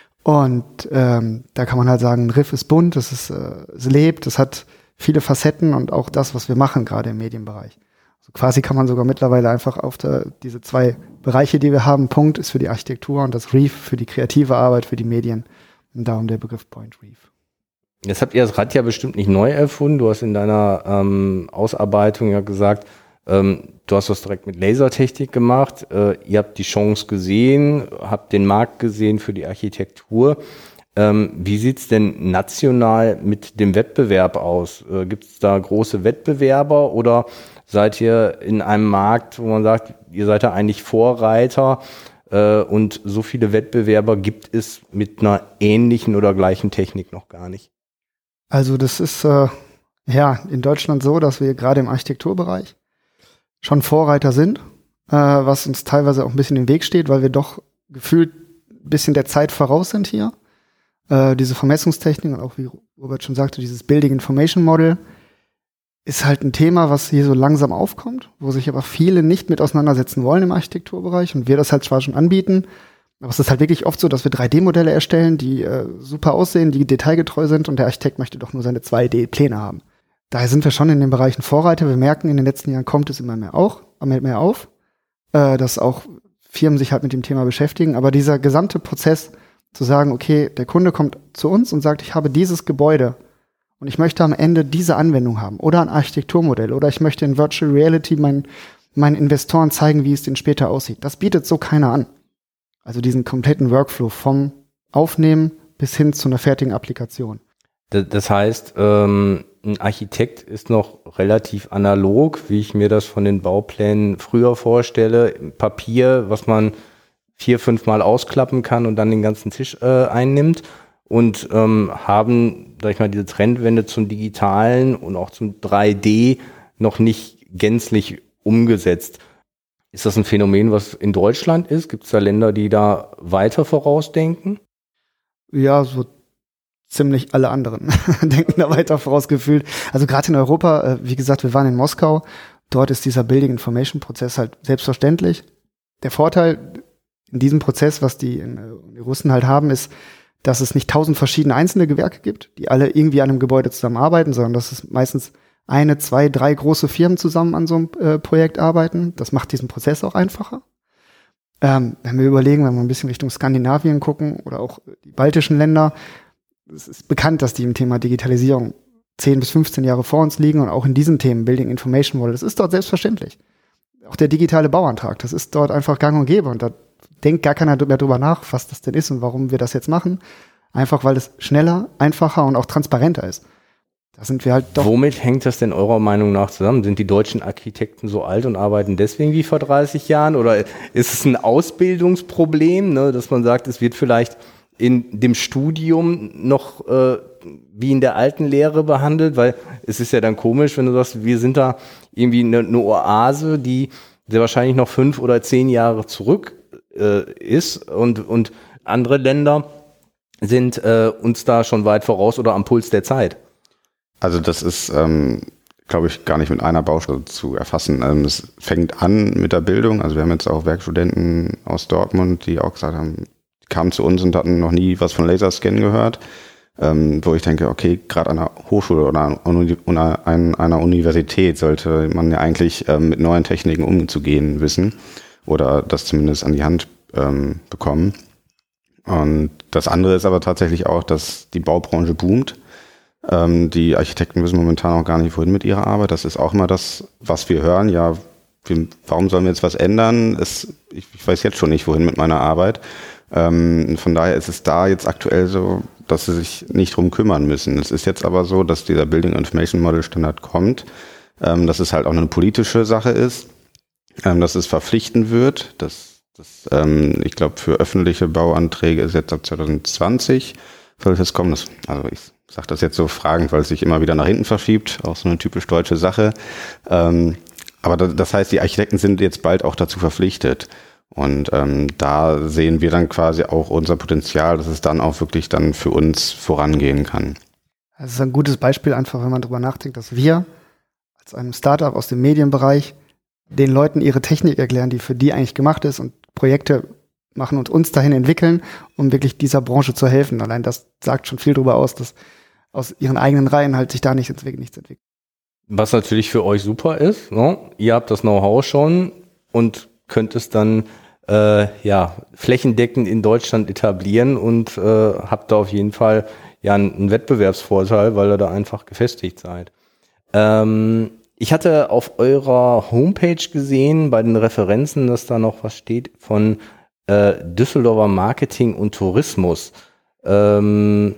Und ähm, da kann man halt sagen, ein Riff ist bunt, es, ist, äh, es lebt, es hat viele Facetten, und auch das, was wir machen, gerade im Medienbereich. Also quasi kann man sogar mittlerweile einfach auf der, diese zwei Bereiche, die wir haben, Punkt ist für die Architektur und das Reef für die kreative Arbeit, für die Medien. Und darum der Begriff Point Reef. Jetzt habt ihr das Rad ja bestimmt nicht neu erfunden. Du hast in deiner ähm, Ausarbeitung ja gesagt, ähm, du hast das direkt mit Lasertechnik gemacht. Äh, ihr habt die Chance gesehen, habt den Markt gesehen für die Architektur. Ähm, wie sieht's denn national mit dem Wettbewerb aus? Äh, Gibt es da große Wettbewerber, oder seid ihr in einem Markt, wo man sagt, ihr seid da eigentlich Vorreiter, äh, und so viele Wettbewerber gibt es mit einer ähnlichen oder gleichen Technik noch gar nicht? Also das ist äh, ja in Deutschland so, dass wir gerade im Architekturbereich schon Vorreiter sind, äh, was uns teilweise auch ein bisschen im Weg steht, weil wir doch gefühlt ein bisschen der Zeit voraus sind hier. Äh, diese Vermessungstechnik und auch, wie Robert schon sagte, dieses Building Information Model ist halt ein Thema, was hier so langsam aufkommt, wo sich aber viele nicht mit auseinandersetzen wollen im Architekturbereich, und wir das halt zwar schon anbieten, aber es ist halt wirklich oft so, dass wir drei D-Modelle erstellen, die äh, super aussehen, die detailgetreu sind, und der Architekt möchte doch nur seine zwei D-Pläne haben. Daher sind wir schon in den Bereichen Vorreiter. Wir merken, in den letzten Jahren kommt es immer mehr, auch, immer mehr auf, äh, dass auch Firmen sich halt mit dem Thema beschäftigen. Aber dieser gesamte Prozess zu sagen, okay, der Kunde kommt zu uns und sagt, ich habe dieses Gebäude und ich möchte am Ende diese Anwendung haben oder ein Architekturmodell oder ich möchte in Virtual Reality meinen, meinen Investoren zeigen, wie es denn später aussieht. Das bietet so keiner an. Also diesen kompletten Workflow vom Aufnehmen bis hin zu einer fertigen Applikation. Das heißt, ähm, ein Architekt ist noch relativ analog, wie ich mir das von den Bauplänen früher vorstelle. Papier, was man vier, fünf Mal ausklappen kann und dann den ganzen Tisch äh, einnimmt. Und ähm, haben, sag ich mal, diese Trendwende zum Digitalen und auch zum drei D noch nicht gänzlich umgesetzt. Ist das ein Phänomen, was in Deutschland ist? Gibt es da Länder, die da weiter vorausdenken? Ja, so ziemlich alle anderen denken da weiter vorausgefühlt. Also gerade in Europa, wie gesagt, wir waren in Moskau, dort ist dieser Building Information Prozess halt selbstverständlich. Der Vorteil in diesem Prozess, was die, die Russen halt haben, ist, dass es nicht tausend verschiedene einzelne Gewerke gibt, die alle irgendwie an einem Gebäude zusammenarbeiten, sondern dass es meistens eine, zwei, drei große Firmen zusammen an so einem äh, Projekt arbeiten. Das macht diesen Prozess auch einfacher. Ähm, wenn wir überlegen, wenn wir ein bisschen Richtung Skandinavien gucken oder auch die baltischen Länder, es ist bekannt, dass die im Thema Digitalisierung zehn bis fünfzehn Jahre vor uns liegen und auch in diesen Themen Building Information Model, das ist dort selbstverständlich. Auch der digitale Bauantrag, das ist dort einfach gang und gäbe und da denkt gar keiner mehr drüber nach, was das denn ist und warum wir das jetzt machen. Einfach, weil es schneller, einfacher und auch transparenter ist. Da sind wir halt doch. Womit hängt das denn eurer Meinung nach zusammen? Sind die deutschen Architekten so alt und arbeiten deswegen wie vor dreißig Jahren? Oder ist es ein Ausbildungsproblem, ne, dass man sagt, es wird vielleicht in dem Studium noch äh, wie in der alten Lehre behandelt? Weil es ist ja dann komisch, wenn du sagst, wir sind da irgendwie eine, eine Oase, die sehr wahrscheinlich noch fünf oder zehn Jahre zurück äh, ist und, und andere Länder sind äh, uns da schon weit voraus oder am Puls der Zeit. Also das ist, ähm, glaube ich, gar nicht mit einer Baustelle zu erfassen. Ähm, es fängt an mit der Bildung. Also wir haben jetzt auch Werkstudenten aus Dortmund, die auch gesagt haben, die kamen zu uns und hatten noch nie was von Laserscan gehört. Ähm, wo ich denke, okay, gerade an einer Hochschule oder an einer Universität sollte man ja eigentlich ähm, mit neuen Techniken umzugehen wissen oder das zumindest an die Hand ähm, bekommen. Und das andere ist aber tatsächlich auch, dass die Baubranche boomt. Ähm, die Architekten wissen momentan auch gar nicht, wohin mit ihrer Arbeit. Das ist auch immer das, was wir hören. Ja, wir, warum sollen wir jetzt was ändern? Es, ich, ich weiß jetzt schon nicht, wohin mit meiner Arbeit. Ähm, von daher ist es da jetzt aktuell so, dass sie sich nicht drum kümmern müssen. Es ist jetzt aber so, dass dieser Building Information Model Standard kommt, ähm, dass es halt auch eine politische Sache ist, ähm, dass es verpflichtend wird. Das, das, ähm, ich glaube, für öffentliche Bauanträge ist jetzt ab zwanzig zwanzig soll das kommen. Das, also ich sage das jetzt so fragend, weil es sich immer wieder nach hinten verschiebt. Auch so eine typisch deutsche Sache. Ähm, aber das, das heißt, die Architekten sind jetzt bald auch dazu verpflichtet. Und ähm, da sehen wir dann quasi auch unser Potenzial, dass es dann auch wirklich dann für uns vorangehen kann. Das ist ein gutes Beispiel einfach, wenn man drüber nachdenkt, dass wir als einem Startup aus dem Medienbereich den Leuten ihre Technik erklären, die für die eigentlich gemacht ist und Projekte machen und uns dahin entwickeln, um wirklich dieser Branche zu helfen. Allein das sagt schon viel darüber aus, dass aus ihren eigenen Reihen halt sich da nicht entwickelt, nichts entwickelt. Was natürlich für euch super ist, ne? Ihr habt das Know-how schon und könnt es dann äh, ja flächendeckend in Deutschland etablieren und äh, habt da auf jeden Fall ja einen, einen Wettbewerbsvorteil, weil ihr da einfach gefestigt seid. Ähm, ich hatte auf eurer Homepage gesehen, bei den Referenzen, dass da noch was steht von äh, Düsseldorfer Marketing und Tourismus. Ähm,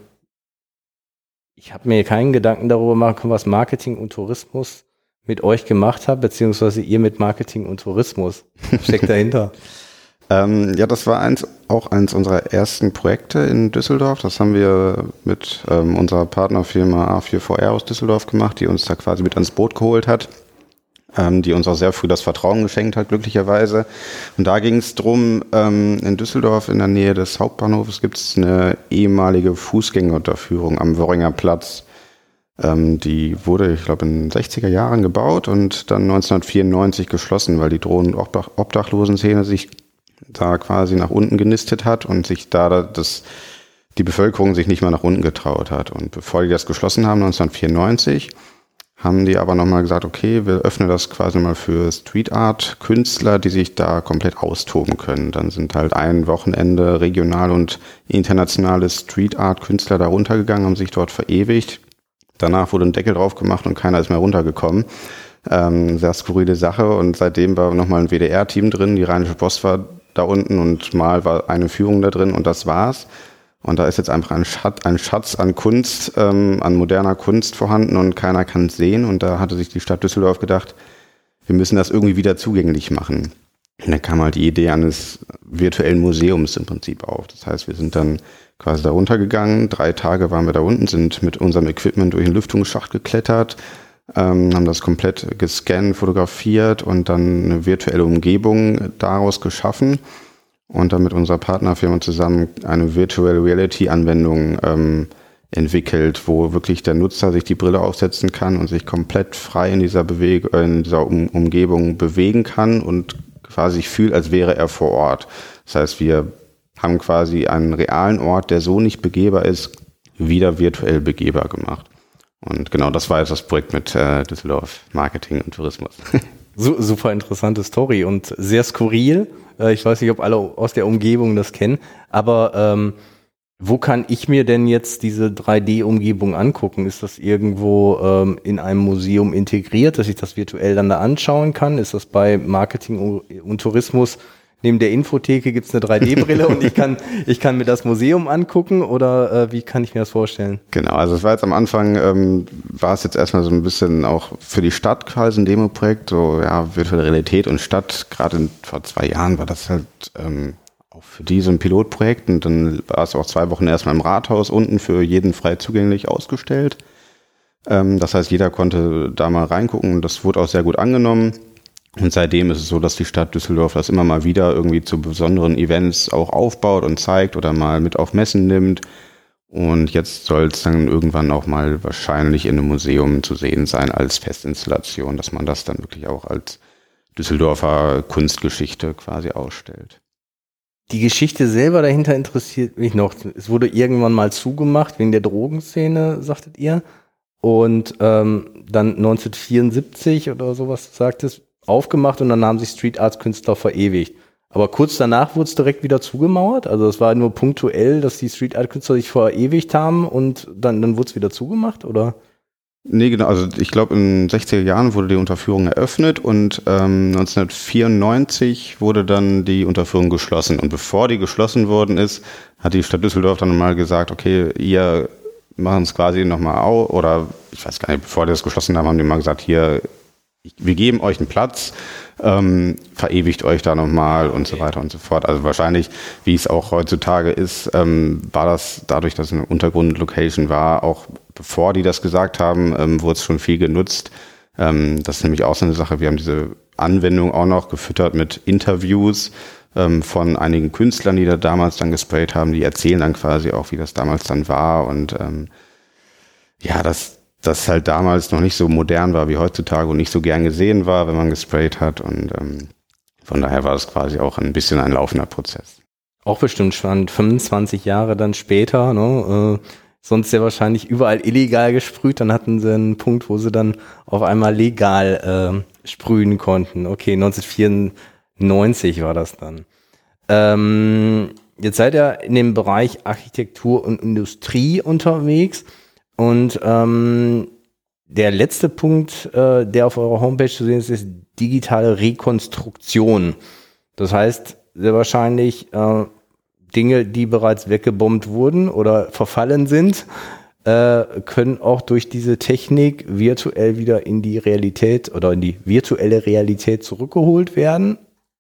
ich habe mir keinen Gedanken darüber gemacht, was Marketing und Tourismus mit euch gemacht habt, beziehungsweise ihr mit Marketing und Tourismus. Was steckt dahinter? ähm, ja, das war eins, auch eins unserer ersten Projekte in Düsseldorf. Das haben wir mit ähm, unserer Partnerfirma A vier V R aus Düsseldorf gemacht, die uns da quasi mit ans Boot geholt hat, ähm, die uns auch sehr früh das Vertrauen geschenkt hat, glücklicherweise. Und da ging es drum, ähm, in Düsseldorf in der Nähe des Hauptbahnhofes gibt es eine ehemalige Fußgängerunterführung am Worringer Platz. Ähm, die wurde, ich glaube, in den sechziger Jahren gebaut und dann neunzehnhundertvierundneunzig geschlossen, weil die Drohnen- und Obdachlosenszene sich da quasi nach unten genistet hat und sich da das, die Bevölkerung sich nicht mehr nach unten getraut hat. Und bevor die das geschlossen haben, neunzehnhundertvierundneunzig, haben die aber nochmal gesagt, okay, wir öffnen das quasi mal für Street Art Künstler, die sich da komplett austoben können. Dann sind halt ein Wochenende regional und internationale Street Art Künstler da runtergegangen, haben sich dort verewigt. Danach wurde ein Deckel drauf gemacht und keiner ist mehr runtergekommen. Ähm, sehr skurrile Sache und seitdem war nochmal ein W D R-Team drin, die Rheinische Post war da unten und mal war eine Führung da drin und das war's. Und da ist jetzt einfach ein Schatz, ein Schatz an Kunst, ähm, an moderner Kunst vorhanden und keiner kann es sehen. Und da hatte sich die Stadt Düsseldorf gedacht, wir müssen das irgendwie wieder zugänglich machen. Und dann kam halt die Idee eines virtuellen Museums im Prinzip auf. Das heißt, wir sind dann quasi da runtergegangen, drei Tage waren wir da unten, sind mit unserem Equipment durch den Lüftungsschacht geklettert, ähm, haben das komplett gescannt, fotografiert und dann eine virtuelle Umgebung daraus geschaffen und dann mit unserer Partnerfirma zusammen eine Virtual Reality Anwendung ähm, entwickelt, wo wirklich der Nutzer sich die Brille aufsetzen kann und sich komplett frei in dieser Beweg- in dieser um- Umgebung bewegen kann und quasi sich fühlt, als wäre er vor Ort. Das heißt, wir haben quasi einen realen Ort, der so nicht begehbar ist, wieder virtuell begehbar gemacht. Und genau das war jetzt das Projekt mit äh, Düsseldorf Marketing und Tourismus. So, super interessante Story und sehr skurril. Äh, ich weiß nicht, ob alle aus der Umgebung das kennen, aber ähm, wo kann ich mir denn jetzt diese drei D-Umgebung angucken? Ist das irgendwo ähm, in einem Museum integriert, dass ich das virtuell dann da anschauen kann? Ist das bei Marketing und Tourismus neben der Infotheke gibt es eine drei D-Brille und ich kann ich kann mir das Museum angucken oder äh, wie kann ich mir das vorstellen? Genau, also es war jetzt am Anfang, ähm, war es jetzt erstmal so ein bisschen auch für die Stadt quasi ein Demo-Projekt, so ja, virtuelle Realität und Stadt. Gerade vor zwei Jahren war das halt ähm, auch für die so ein Pilotprojekt und dann war es auch zwei Wochen erstmal im Rathaus unten für jeden frei zugänglich ausgestellt. Ähm, das heißt, jeder konnte da mal reingucken und das wurde auch sehr gut angenommen. Und seitdem ist es so, dass die Stadt Düsseldorf das immer mal wieder irgendwie zu besonderen Events auch aufbaut und zeigt oder mal mit auf Messen nimmt. Und jetzt soll es dann irgendwann auch mal wahrscheinlich in einem Museum zu sehen sein als Festinstallation, dass man das dann wirklich auch als Düsseldorfer Kunstgeschichte quasi ausstellt. Die Geschichte selber dahinter interessiert mich noch. Es wurde irgendwann mal zugemacht wegen der Drogenszene, sagtet ihr. Und ähm, dann neunzehnhundertvierundsiebzig oder sowas, du sagtest, aufgemacht und dann haben sich Street Arts Künstler verewigt. Aber kurz danach wurde es direkt wieder zugemauert. Also es war nur punktuell, dass die Street Art Künstler sich verewigt haben und dann, dann wurde es wieder zugemacht, oder? Nee, genau. Also ich glaube, in den sechziger Jahren wurde die Unterführung eröffnet und ähm, neunzehnhundertvierundneunzig wurde dann die Unterführung geschlossen. Und bevor die geschlossen worden ist, hat die Stadt Düsseldorf dann mal gesagt, okay, ihr machen es quasi nochmal auf, oder ich weiß gar nicht, bevor die das geschlossen haben, haben die mal gesagt, hier, wir geben euch einen Platz, ähm, verewigt euch da nochmal und so weiter und so fort. Also wahrscheinlich, wie es auch heutzutage ist, ähm, war das dadurch, dass es eine Untergrundlocation war, auch bevor die das gesagt haben, ähm, wurde es schon viel genutzt. Ähm, das ist nämlich auch so eine Sache, wir haben diese Anwendung auch noch gefüttert mit Interviews ähm, von einigen Künstlern, die da damals dann gesprayt haben, die erzählen dann quasi auch, wie das damals dann war und ähm, ja, das das halt damals noch nicht so modern war wie heutzutage und nicht so gern gesehen war, wenn man gesprayt hat. Und ähm, von daher war das quasi auch ein bisschen ein laufender Prozess. Auch bestimmt schon fünfundzwanzig Jahre dann später, ne? Äh, sonst sehr wahrscheinlich überall illegal gesprüht. Dann hatten sie einen Punkt, wo sie dann auf einmal legal äh, sprühen konnten. Okay, neunzehnhundertvierundneunzig war das dann. Ähm, jetzt seid ihr in dem Bereich Architektur und Industrie unterwegs. Und ähm, der letzte Punkt, äh, der auf eurer Homepage zu sehen ist, ist digitale Rekonstruktion. Das heißt, sehr wahrscheinlich äh, Dinge, die bereits weggebombt wurden oder verfallen sind, äh, können auch durch diese Technik virtuell wieder in die Realität oder in die virtuelle Realität zurückgeholt werden.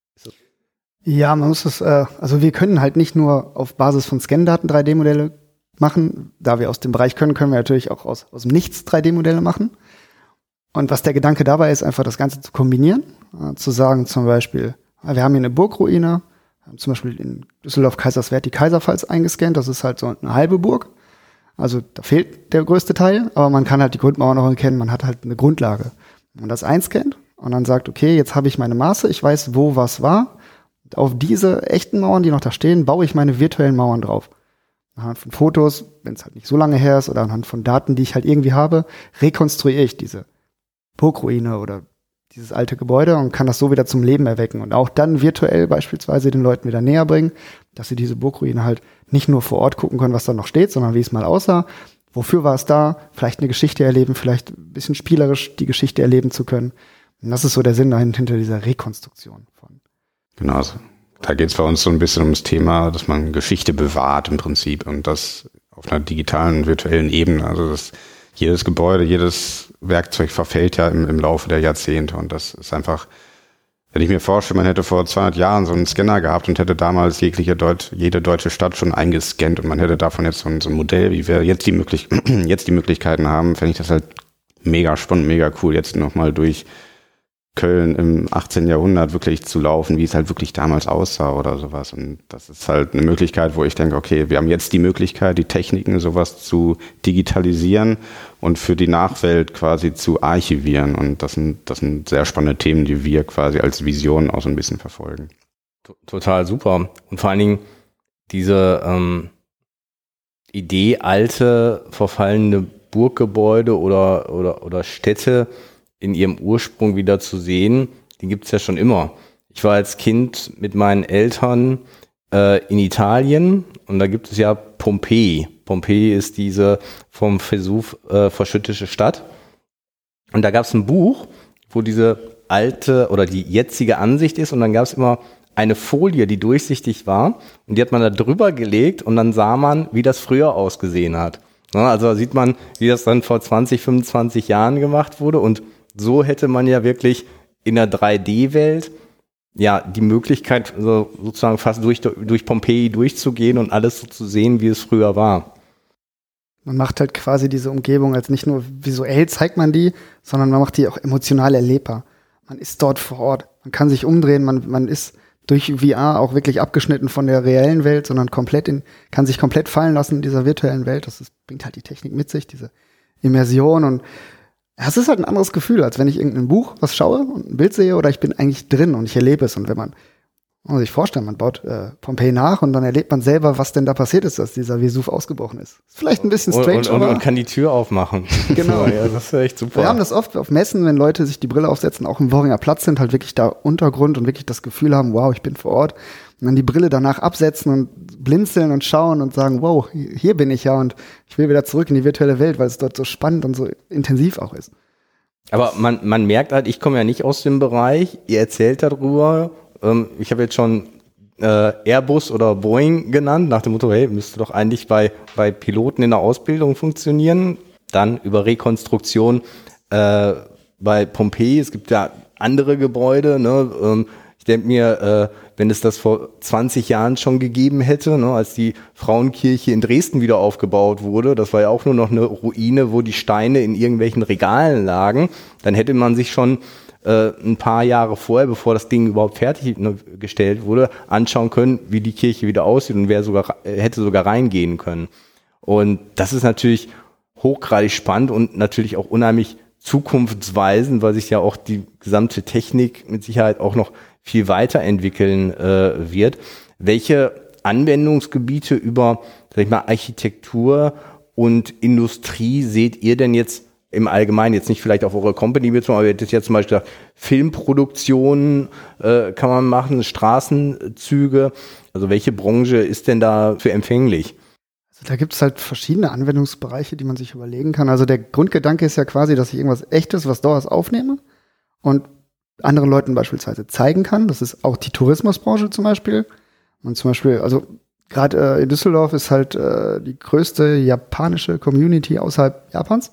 Ja, man muss es, äh, also wir können halt nicht nur auf Basis von Scan-Daten drei D-Modelle machen. Da wir aus dem Bereich können, können wir natürlich auch aus, aus dem Nichts drei D-Modelle machen. Und was der Gedanke dabei ist, einfach das Ganze zu kombinieren. Äh, zu sagen zum Beispiel, wir haben hier eine Burgruine, haben zum Beispiel in Düsseldorf-Kaiserswerth die Kaiserpfalz eingescannt. Das ist halt so eine halbe Burg. Also da fehlt der größte Teil, aber man kann halt die Grundmauer noch erkennen. Man hat halt eine Grundlage. Wenn man das einscannt und dann sagt, okay, jetzt habe ich meine Maße, ich weiß, wo was war. Und auf diese echten Mauern, die noch da stehen, baue ich meine virtuellen Mauern drauf. Anhand von Fotos, wenn es halt nicht so lange her ist, oder anhand von Daten, die ich halt irgendwie habe, rekonstruiere ich diese Burgruine oder dieses alte Gebäude und kann das so wieder zum Leben erwecken und auch dann virtuell beispielsweise den Leuten wieder näher bringen, dass sie diese Burgruine halt nicht nur vor Ort gucken können, was da noch steht, sondern wie es mal aussah, wofür war es da, vielleicht eine Geschichte erleben, vielleicht ein bisschen spielerisch die Geschichte erleben zu können. Und das ist so der Sinn dahinter, hinter dieser Rekonstruktion von. Genau, also da geht es bei uns so ein bisschen ums Thema, dass man Geschichte bewahrt im Prinzip und das auf einer digitalen, virtuellen Ebene. Also das, jedes Gebäude, jedes Werkzeug verfällt ja im, im Laufe der Jahrzehnte und das ist einfach, wenn ich mir vorstelle, man hätte vor zweihundert Jahren so einen Scanner gehabt und hätte damals jegliche Deut- jede deutsche Stadt schon eingescannt und man hätte davon jetzt so ein, so ein Modell, wie wir jetzt die, möglich- jetzt die Möglichkeiten haben, fände ich das halt mega spannend, mega cool, jetzt nochmal durch Köln im achtzehnten Jahrhundert wirklich zu laufen, wie es halt wirklich damals aussah oder sowas. Und das ist halt eine Möglichkeit, wo ich denke, okay, wir haben jetzt die Möglichkeit, die Techniken, sowas zu digitalisieren und für die Nachwelt quasi zu archivieren. Und das sind, das sind sehr spannende Themen, die wir quasi als Vision auch so ein bisschen verfolgen. Total super. Und vor allen Dingen diese ähm, Idee, alte, verfallene Burggebäude oder, oder, oder Städte in ihrem Ursprung wieder zu sehen, die gibt's ja schon immer. Ich war als Kind mit meinen Eltern äh, in Italien und da gibt es ja Pompeji. Pompeji ist diese vom Vesuv äh, verschüttete Stadt. Und da gab's ein Buch, wo diese alte oder die jetzige Ansicht ist und dann gab's immer eine Folie, die durchsichtig war und die hat man da drüber gelegt und dann sah man, wie das früher ausgesehen hat. Also da sieht man, wie das dann vor zwanzig, fünfundzwanzig Jahren gemacht wurde und so hätte man ja wirklich in der drei D-Welt ja die Möglichkeit, so, sozusagen fast durch, durch Pompeji durchzugehen und alles so zu sehen, wie es früher war. Man macht halt quasi diese Umgebung als nicht nur visuell zeigt man die, sondern man macht die auch emotional erlebbar. Man ist dort vor Ort. Man kann sich umdrehen, man, man ist durch V R auch wirklich abgeschnitten von der reellen Welt, sondern komplett in, kann sich komplett fallen lassen in dieser virtuellen Welt. Das ist, bringt halt die Technik mit sich, diese Immersion und ja, es ist halt ein anderes Gefühl, als wenn ich irgendein Buch was schaue und ein Bild sehe oder ich bin eigentlich drin und ich erlebe es. Und wenn man, man muss sich vorstellen, man baut äh, Pompeji nach und dann erlebt man selber, was denn da passiert ist, dass dieser Vesuv ausgebrochen ist. Ist vielleicht ein bisschen strange, und, und, aber und kann die Tür aufmachen. Genau. Ja, das ist echt super. Wir haben das oft auf Messen, wenn Leute sich die Brille aufsetzen, auch im Worringer Platz sind, halt wirklich da Untergrund und wirklich das Gefühl haben, wow, ich bin vor Ort. Und dann die Brille danach absetzen und blinzeln und schauen und sagen, wow, hier bin ich ja und ich will wieder zurück in die virtuelle Welt, weil es dort so spannend und so intensiv auch ist. Aber man, man merkt halt, ich komme ja nicht aus dem Bereich, ihr erzählt darüber, ähm, ich habe jetzt schon äh, Airbus oder Boeing genannt, nach dem Motto, hey, müsste doch eigentlich bei, bei Piloten in der Ausbildung funktionieren. Dann über Rekonstruktion äh, bei Pompeji, es gibt ja andere Gebäude, ne? ähm, ich denke mir, äh, wenn es das vor zwanzig Jahren schon gegeben hätte, ne, als die Frauenkirche in Dresden wieder aufgebaut wurde, das war ja auch nur noch eine Ruine, wo die Steine in irgendwelchen Regalen lagen, dann hätte man sich schon äh, ein paar Jahre vorher, bevor das Ding überhaupt fertiggestellt wurde, anschauen können, wie die Kirche wieder aussieht und wer sogar hätte sogar reingehen können. Und das ist natürlich hochgradig spannend und natürlich auch unheimlich zukunftsweisend, weil sich ja auch die gesamte Technik mit Sicherheit auch noch viel weiterentwickeln äh, wird. Welche Anwendungsgebiete über, sag ich mal, Architektur und Industrie seht ihr denn jetzt im Allgemeinen, jetzt nicht vielleicht auf eure Company bezogen, aber ihr hättet jetzt zum Beispiel gesagt, Filmproduktionen äh, kann man machen, Straßenzüge. Also welche Branche ist denn da für empfänglich? Also da gibt es halt verschiedene Anwendungsbereiche, die man sich überlegen kann. Also der Grundgedanke ist ja quasi, dass ich irgendwas Echtes, was Dauers aufnehme und anderen Leuten beispielsweise zeigen kann. Das ist auch die Tourismusbranche zum Beispiel. Und zum Beispiel, also gerade äh, in Düsseldorf ist halt äh, die größte japanische Community außerhalb Japans.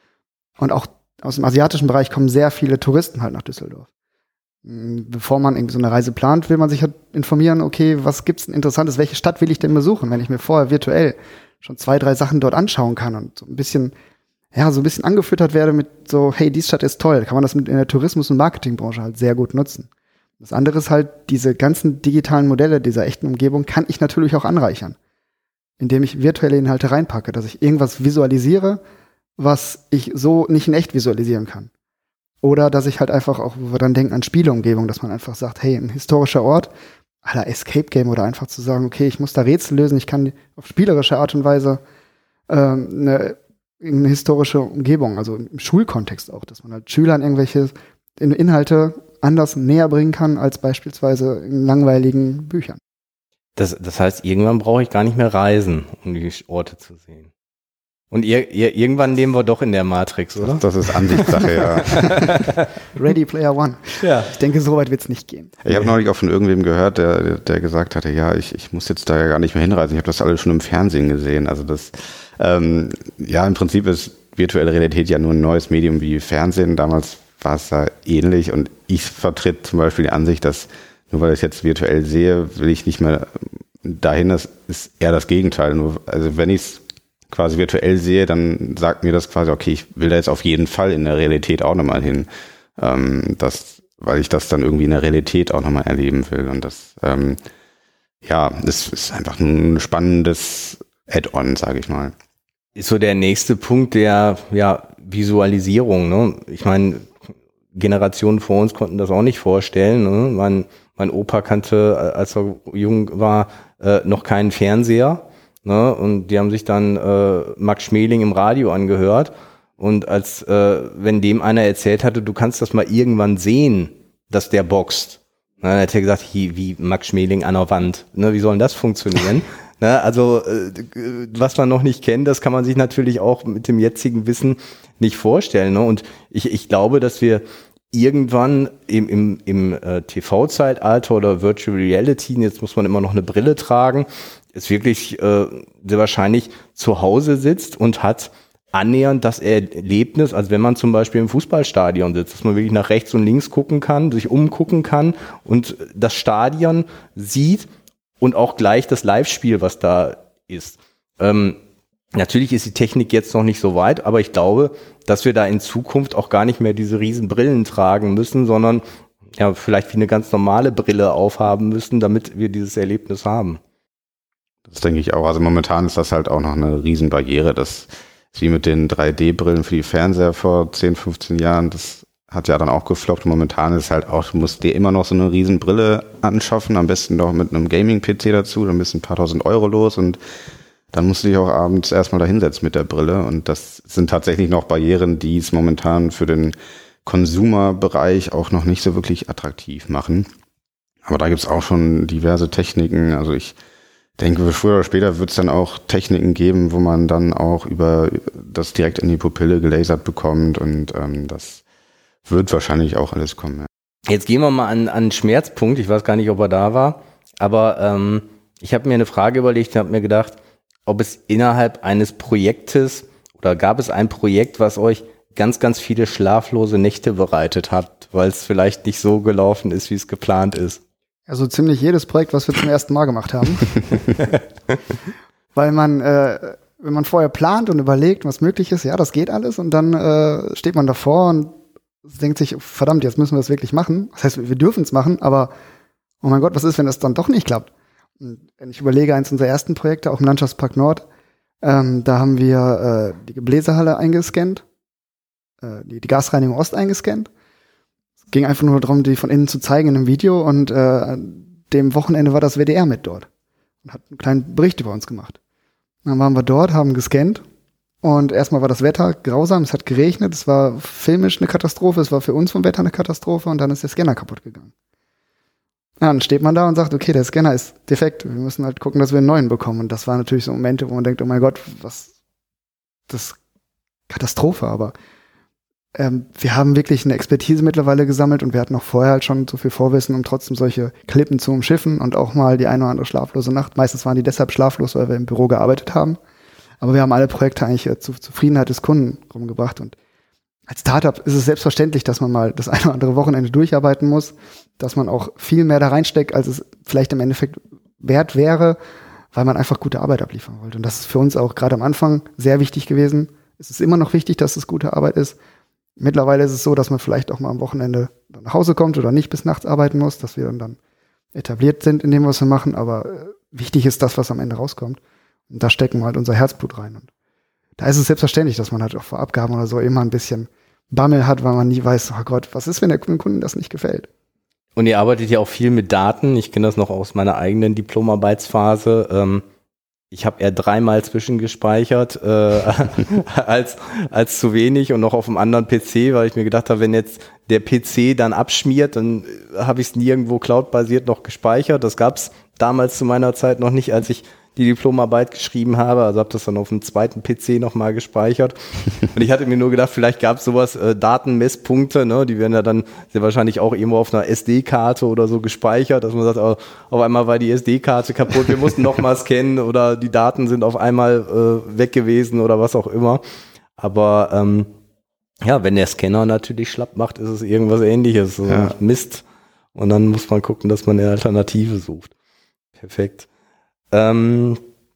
Und auch aus dem asiatischen Bereich kommen sehr viele Touristen halt nach Düsseldorf. Bevor man irgendwie so eine Reise plant, will man sich halt informieren, okay, was gibt's denn Interessantes, welche Stadt will ich denn besuchen, wenn ich mir vorher virtuell schon zwei, drei Sachen dort anschauen kann und so ein bisschen ja, so ein bisschen angefüttert werde mit so, hey, die Stadt ist toll, kann man das in der Tourismus- und Marketingbranche halt sehr gut nutzen. Das andere ist halt, diese ganzen digitalen Modelle dieser echten Umgebung kann ich natürlich auch anreichern, indem ich virtuelle Inhalte reinpacke, dass ich irgendwas visualisiere, was ich so nicht in echt visualisieren kann. Oder dass ich halt einfach auch, wo wir dann denken an Spieleumgebung, dass man einfach sagt, hey, ein historischer Ort, à la Escape Game oder einfach zu sagen, okay, ich muss da Rätsel lösen, ich kann auf spielerische Art und Weise ähm, eine eine historische Umgebung, also im Schulkontext auch, dass man halt Schülern irgendwelche Inhalte anders näher bringen kann als beispielsweise in langweiligen Büchern. Das, das heißt, irgendwann brauche ich gar nicht mehr reisen, um die Orte zu sehen. Und ihr, ihr, irgendwann leben wir doch in der Matrix, oder? Das, das ist Ansichtssache, ja. Ready Player One. Ja. Ich denke, so weit wird es nicht gehen. Ich habe neulich auch von irgendwem gehört, der, der gesagt hatte, ja, ich, ich muss jetzt da ja gar nicht mehr hinreisen. Ich habe das alles schon im Fernsehen gesehen. Also das, ähm, ja, im Prinzip ist virtuelle Realität ja nur ein neues Medium wie Fernsehen. Damals war es da ähnlich und ich vertritt zum Beispiel die Ansicht, dass nur weil ich es jetzt virtuell sehe, will ich nicht mehr dahin. Das ist eher das Gegenteil. Nur, also wenn ich es quasi virtuell sehe, dann sagt mir das quasi, okay, ich will da jetzt auf jeden Fall in der Realität auch nochmal hin. Ähm, das, weil ich das dann irgendwie in der Realität auch nochmal erleben will. Und das, ähm, ja, das ist einfach ein spannendes Add-on, sage ich mal. Ist so der nächste Punkt der ja, Visualisierung. Ne? Ich meine, Generationen vor uns konnten das auch nicht vorstellen. Ne? Mein, mein Opa kannte, als er jung war, äh, noch keinen Fernseher. Ne? Und die haben sich dann äh, Max Schmeling im Radio angehört. Und als äh, wenn dem einer erzählt hatte, du kannst das mal irgendwann sehen, dass der boxt. Na, dann hat er gesagt, wie, wie Max Schmeling an der Wand. Ne, wie soll denn das funktionieren? Na, also äh, was man noch nicht kennt, das kann man sich natürlich auch mit dem jetzigen Wissen nicht vorstellen. Ne? Und ich, ich glaube, dass wir irgendwann im, im, im äh, T V-Zeitalter oder Virtual Reality, jetzt muss man immer noch eine Brille tragen, ist wirklich äh, sehr wahrscheinlich zu Hause sitzt und hat annähernd das Erlebnis, als wenn man zum Beispiel im Fußballstadion sitzt, dass man wirklich nach rechts und links gucken kann, sich umgucken kann und das Stadion sieht und auch gleich das Live-Spiel, was da ist. Ähm, natürlich ist die Technik jetzt noch nicht so weit, aber ich glaube, dass wir da in Zukunft auch gar nicht mehr diese riesen Brillen tragen müssen, sondern ja vielleicht wie eine ganz normale Brille aufhaben müssen, damit wir dieses Erlebnis haben. Das denke ich auch. Also momentan ist das halt auch noch eine Riesenbarriere, das wie mit den drei D Brillen für die Fernseher vor zehn, fünfzehn Jahren, das hat ja dann auch gefloppt. Momentan ist halt auch, du musst dir immer noch so eine riesen Brille anschaffen, am besten noch mit einem Gaming-P C dazu, dann bist du ein paar tausend Euro los und dann musst du dich auch abends erstmal da hinsetzen mit der Brille und das sind tatsächlich noch Barrieren, die es momentan für den Consumer-Bereich auch noch nicht so wirklich attraktiv machen. Aber da gibt's auch schon diverse Techniken, also ich denke, früher oder später wird es dann auch Techniken geben, wo man dann auch über das direkt in die Pupille gelasert bekommt und ähm, das wird wahrscheinlich auch alles kommen. Ja. Jetzt gehen wir mal an, an einen Schmerzpunkt. Ich weiß gar nicht, ob er da war, aber ähm, ich habe mir eine Frage überlegt und habe mir gedacht, ob es innerhalb eines Projektes oder gab es ein Projekt, was euch ganz, ganz viele schlaflose Nächte bereitet hat, weil es vielleicht nicht so gelaufen ist, wie es geplant ist. Also ziemlich jedes Projekt, was wir zum ersten Mal gemacht haben. Weil man, äh, wenn man vorher plant und überlegt, was möglich ist, ja, das geht alles und dann äh, steht man davor und denkt sich, verdammt, jetzt müssen wir das wirklich machen. Das heißt, wir dürfen es machen, aber oh mein Gott, was ist, wenn das dann doch nicht klappt? Und wenn ich überlege, eins unserer ersten Projekte, auch im Landschaftspark Nord, ähm, da haben wir äh, die Gebläsehalle eingescannt, äh, die, die Gasreinigung Ost eingescannt. Ging einfach nur darum, die von innen zu zeigen in einem Video und äh, dem Wochenende war das W D R mit dort und hat einen kleinen Bericht über uns gemacht. Dann waren wir dort, haben gescannt und erstmal war das Wetter grausam, es hat geregnet, es war filmisch eine Katastrophe, es war für uns vom Wetter eine Katastrophe und dann ist der Scanner kaputt gegangen. Ja, dann steht man da und sagt, okay, der Scanner ist defekt, wir müssen halt gucken, dass wir einen neuen bekommen und das waren natürlich so Momente, wo man denkt, oh mein Gott, was, das ist Katastrophe, aber Ähm, wir haben wirklich eine Expertise mittlerweile gesammelt und wir hatten auch vorher halt schon so viel Vorwissen, um trotzdem solche Klippen zu umschiffen und auch mal die eine oder andere schlaflose Nacht. Meistens waren die deshalb schlaflos, weil wir im Büro gearbeitet haben. Aber wir haben alle Projekte eigentlich äh, zur Zufriedenheit des Kunden rumgebracht. Und als Startup ist es selbstverständlich, dass man mal das eine oder andere Wochenende durcharbeiten muss, dass man auch viel mehr da reinsteckt, als es vielleicht im Endeffekt wert wäre, weil man einfach gute Arbeit abliefern wollte. Und das ist für uns auch gerade am Anfang sehr wichtig gewesen. Es ist immer noch wichtig, dass es gute Arbeit ist. Mittlerweile ist es so, dass man vielleicht auch mal am Wochenende nach Hause kommt oder nicht bis nachts arbeiten muss, dass wir dann, dann etabliert sind in dem, was wir machen. Aber äh, wichtig ist das, was am Ende rauskommt. Und da stecken wir halt unser Herzblut rein. Und da ist es selbstverständlich, dass man halt auch vor Abgaben oder so immer ein bisschen Bammel hat, weil man nie weiß, oh Gott, was ist, wenn der Kunden das nicht gefällt? Und ihr arbeitet ja auch viel mit Daten. Ich kenne das noch aus meiner eigenen Diplomarbeitsphase. Ähm Ich habe eher dreimal zwischengespeichert äh, als als zu wenig und noch auf einem anderen P C, weil ich mir gedacht habe, wenn jetzt der P C dann abschmiert, dann habe ich es nirgendwo cloudbasiert noch gespeichert. Das gab es damals zu meiner Zeit noch nicht, als ich die Diplomarbeit geschrieben habe. Also habe das dann auf dem zweiten P C nochmal gespeichert. Und ich hatte mir nur gedacht, vielleicht gab es sowas, äh, Datenmesspunkte, ne? Die werden ja dann sehr wahrscheinlich auch irgendwo auf einer S D-Karte oder so gespeichert, dass man sagt, oh, auf einmal war die S D-Karte kaputt, wir mussten nochmal scannen oder die Daten sind auf einmal äh, weg gewesen oder was auch immer. Aber ähm, ja, wenn der Scanner natürlich schlapp macht, ist es irgendwas Ähnliches. So Ja. Mist. Und dann muss man gucken, dass man eine Alternative sucht. Perfekt. Ähm,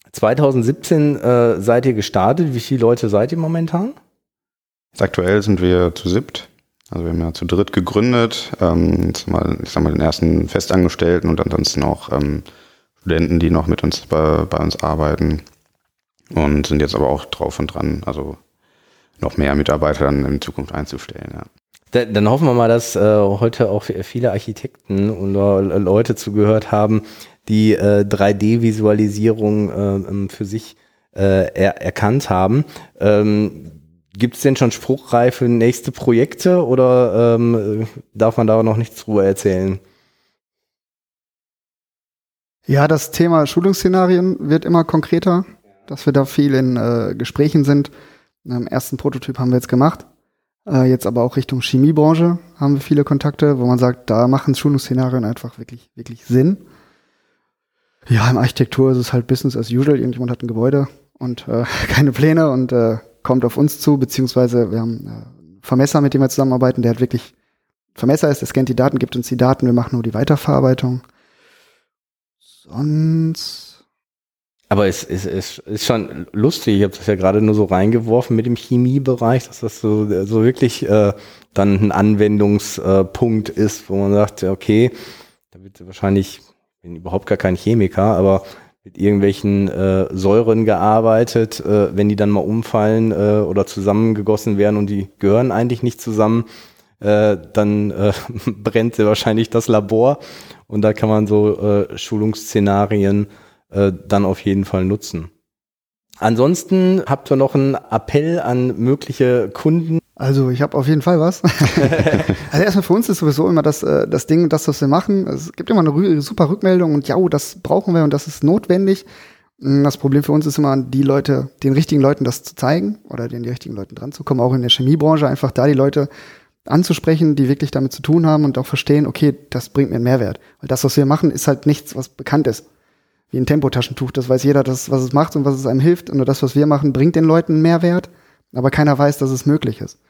zwanzig siebzehn äh, seid ihr gestartet. Wie viele Leute seid ihr momentan? Aktuell sind wir zu siebt. Also wir haben ja zu dritt gegründet. Ähm, jetzt mal, ich sag mal, den ersten Festangestellten und ansonsten auch ähm, Studenten, die noch mit uns bei, bei uns arbeiten. Und sind jetzt aber auch drauf und dran, also noch mehr Mitarbeiter dann in Zukunft einzustellen. Ja. Da, dann hoffen wir mal, dass äh, heute auch viele Architekten oder Leute zugehört haben, die äh, drei D-Visualisierung äh, für sich äh, er, erkannt haben. Ähm, Gibt es denn schon spruchreif für nächste Projekte oder ähm, darf man da noch nichts drüber erzählen? Ja, das Thema Schulungsszenarien wird immer konkreter, dass wir da viel in äh, Gesprächen sind. Im ersten Prototyp haben wir jetzt gemacht. Äh, jetzt aber auch Richtung Chemiebranche haben wir viele Kontakte, wo man sagt, da machen Schulungsszenarien einfach wirklich, wirklich Sinn. Ja, in Architektur ist es halt Business as usual. Irgendjemand hat ein Gebäude und äh, keine Pläne und äh, kommt auf uns zu, beziehungsweise wir haben äh, Vermesser, mit dem wir zusammenarbeiten, der hat wirklich, Vermesser ist, der scannt die Daten, gibt uns die Daten, wir machen nur die Weiterverarbeitung. Sonst... Aber es ist, ist, ist schon lustig, ich habe das ja gerade nur so reingeworfen mit dem Chemiebereich, dass das so, so wirklich äh, dann ein Anwendungspunkt äh, ist, wo man sagt, okay, da wird wahrscheinlich, ich bin überhaupt gar kein Chemiker, aber mit irgendwelchen äh, Säuren gearbeitet, äh, wenn die dann mal umfallen äh, oder zusammengegossen werden und die gehören eigentlich nicht zusammen, äh, dann äh, brennt wahrscheinlich das Labor und da kann man so äh, Schulungsszenarien äh, dann auf jeden Fall nutzen. Ansonsten habt ihr noch einen Appell an mögliche Kunden? Also ich habe auf jeden Fall was. Also erstmal für uns ist sowieso immer das, das Ding, das, was wir machen. Es gibt immer eine super Rückmeldung und ja, das brauchen wir und das ist notwendig. Das Problem für uns ist immer, die Leute, den richtigen Leuten das zu zeigen oder den die richtigen Leuten dran zu kommen, auch in der Chemiebranche, einfach da die Leute anzusprechen, die wirklich damit zu tun haben und auch verstehen, okay, das bringt mir einen Mehrwert. Weil das, was wir machen, ist halt nichts, was bekannt ist. Wie ein Tempotaschentuch, das weiß jeder, das, was es macht und was es einem hilft. Und nur das, was wir machen, bringt den Leuten einen Mehrwert, aber keiner weiß, dass es möglich ist.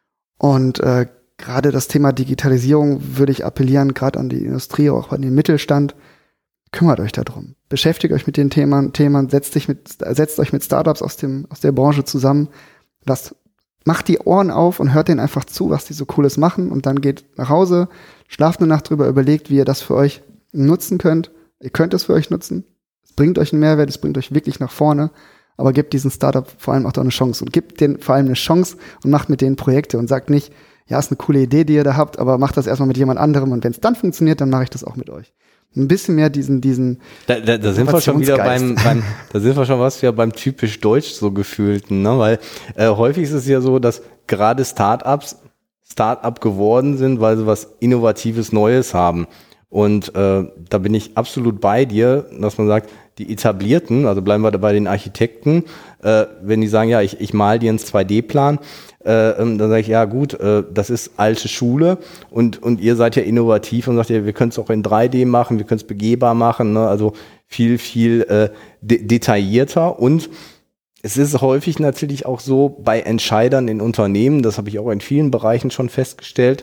Und äh, gerade das Thema Digitalisierung würde ich appellieren, gerade an die Industrie, auch an den Mittelstand, kümmert euch darum. Beschäftigt euch mit den Themen, Themen setzt, dich mit, setzt euch mit Startups aus, dem, aus der Branche zusammen. Lasst, macht die Ohren auf und hört denen einfach zu, was die so Cooles machen und dann geht nach Hause, schlaft eine Nacht drüber, überlegt, wie ihr das für euch nutzen könnt. Ihr könnt es für euch nutzen. Es bringt euch einen Mehrwert, es bringt euch wirklich nach vorne. Aber gebt diesen Startup vor allem auch da eine Chance und gebt denen vor allem eine Chance und macht mit denen Projekte und sagt nicht, ja, ist eine coole Idee, die ihr da habt, aber macht das erstmal mit jemand anderem und wenn es dann funktioniert, dann mache ich das auch mit euch. Ein bisschen mehr diesen, diesen Da, da, da sind wir schon wieder beim, beim, da sind wir schon was wieder beim typisch Deutsch so gefühlten, ne? Weil äh, häufig ist es ja so, dass gerade Startups Startup geworden sind, weil sie was Innovatives Neues haben. Und äh, da bin ich absolut bei dir, dass man sagt, die Etablierten, also bleiben wir bei den Architekten, äh, wenn die sagen, ja, ich, ich mal dir einen zwei D Plan, äh, dann sage ich, ja gut, äh, das ist alte Schule und und ihr seid ja innovativ und sagt ja, wir können es auch in drei D machen, wir können es begehbar machen, ne? Also viel, viel äh, de- detaillierter und es ist häufig natürlich auch so bei Entscheidern in Unternehmen, das habe ich auch in vielen Bereichen schon festgestellt,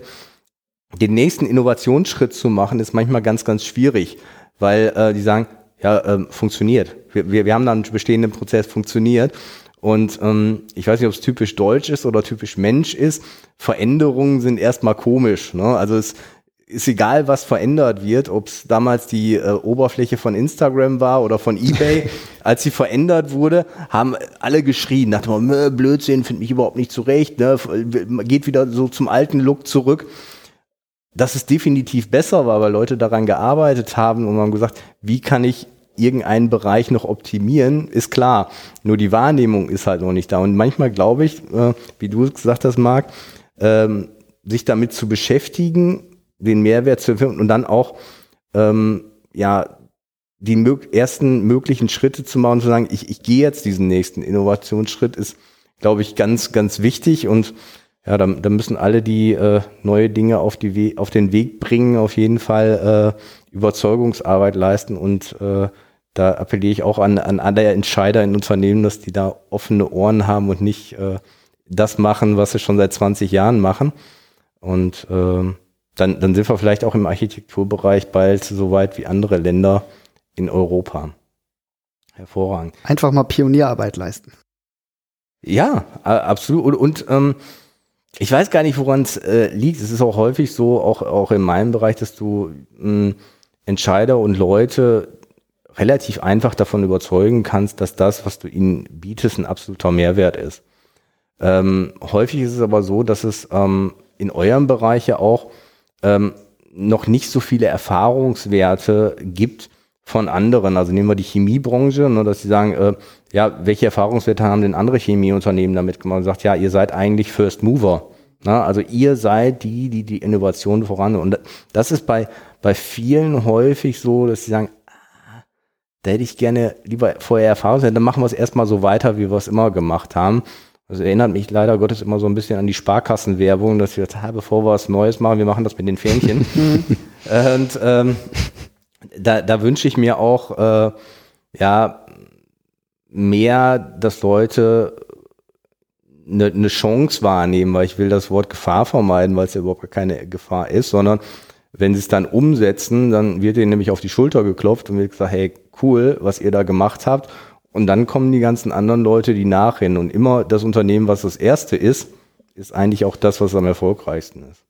den nächsten Innovationsschritt zu machen, ist manchmal ganz, ganz schwierig, weil äh, die sagen, ja, ähm, funktioniert. Wir, wir, wir haben da einen bestehenden Prozess, funktioniert. Und ähm, ich weiß nicht, ob es typisch deutsch ist oder typisch Mensch ist. Veränderungen sind erstmal komisch. Ne? Also es ist egal, was verändert wird, ob es damals die äh, Oberfläche von Instagram war oder von eBay. Als sie verändert wurde, haben alle geschrien, dachten wir, Blödsinn, finde mich überhaupt nicht zurecht, ne? Geht wieder so zum alten Look zurück. Dass es definitiv besser war, weil Leute daran gearbeitet haben und haben gesagt, wie kann ich irgendeinen Bereich noch optimieren, ist klar. Nur die Wahrnehmung ist halt noch nicht da. Und manchmal glaube ich, äh, wie du es gesagt hast, Marc, ähm, sich damit zu beschäftigen, den Mehrwert zu finden und dann auch ähm, ja die mö- ersten möglichen Schritte zu machen und zu sagen, ich, ich gehe jetzt diesen nächsten Innovationsschritt, ist, glaube ich, ganz, ganz wichtig. Und ja, da, da müssen alle, die äh, neue Dinge auf, die We- auf den Weg bringen, auf jeden Fall äh, Überzeugungsarbeit leisten. Und äh, da appelliere ich auch an, an alle Entscheider in Unternehmen, dass die da offene Ohren haben und nicht äh, das machen, was sie schon seit zwanzig Jahren machen. Und äh, dann, dann sind wir vielleicht auch im Architekturbereich bald so weit wie andere Länder in Europa. Hervorragend. Einfach mal Pionierarbeit leisten. Ja, absolut. Und, und ähm, ich weiß gar nicht, woran es äh, liegt. Es ist auch häufig so, auch, auch in meinem Bereich, dass du mh, Entscheider und Leute relativ einfach davon überzeugen kannst, dass das, was du ihnen bietest, ein absoluter Mehrwert ist. Ähm, häufig ist es aber so, dass es ähm, in eurem Bereich ja auch ähm, noch nicht so viele Erfahrungswerte gibt von anderen. Also nehmen wir die Chemiebranche, ne, dass sie sagen, äh, ja, welche Erfahrungswerte haben denn andere Chemieunternehmen damit gemacht? Und sagt, ja, ihr seid eigentlich First Mover. Ne? Also ihr seid die, die die Innovation voran. Und das ist bei, bei vielen häufig so, dass sie sagen, ah, da hätte ich gerne lieber vorher Erfahrungswerte, dann machen wir es erstmal so weiter, wie wir es immer gemacht haben. Das erinnert mich leider Gottes immer so ein bisschen an die Sparkassenwerbung, dass wir gesagt, bevor wir was Neues machen, wir machen das mit den Fähnchen. Und ähm, da, da wünsche ich mir auch äh, ja mehr, dass Leute eine, eine Chance wahrnehmen, weil ich will das Wort Gefahr vermeiden, weil es ja überhaupt keine Gefahr ist, sondern wenn sie es dann umsetzen, dann wird ihnen nämlich auf die Schulter geklopft und wird gesagt, hey, cool, was ihr da gemacht habt. Und dann kommen die ganzen anderen Leute, die nachrennen. Und immer das Unternehmen, was das Erste ist, ist eigentlich auch das, was am erfolgreichsten ist.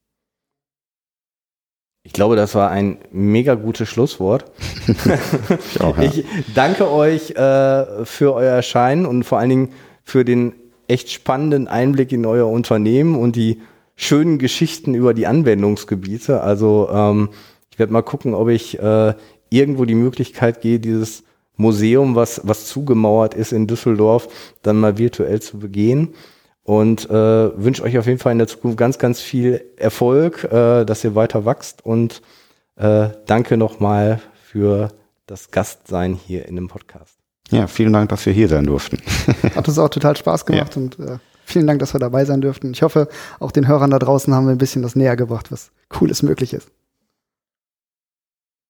Ich glaube, das war ein mega gutes Schlusswort. Ich, auch, ja. Ich danke euch äh, für euer Erscheinen und vor allen Dingen für den echt spannenden Einblick in euer Unternehmen und die schönen Geschichten über die Anwendungsgebiete. Also ähm, ich werde mal gucken, ob ich äh, irgendwo die Möglichkeit gehe, dieses Museum, was, was zugemauert ist in Düsseldorf, dann mal virtuell zu begehen. Und äh, wünsche euch auf jeden Fall in der Zukunft ganz, ganz viel Erfolg, äh, dass ihr weiter wachst. Und äh, danke nochmal für das Gastsein hier in dem Podcast. Ja, vielen Dank, dass wir hier sein durften. Hat uns auch total Spaß gemacht ja. und äh, vielen Dank, dass wir dabei sein dürften. Ich hoffe, auch den Hörern da draußen haben wir ein bisschen das näher gebracht, was Cooles möglich ist.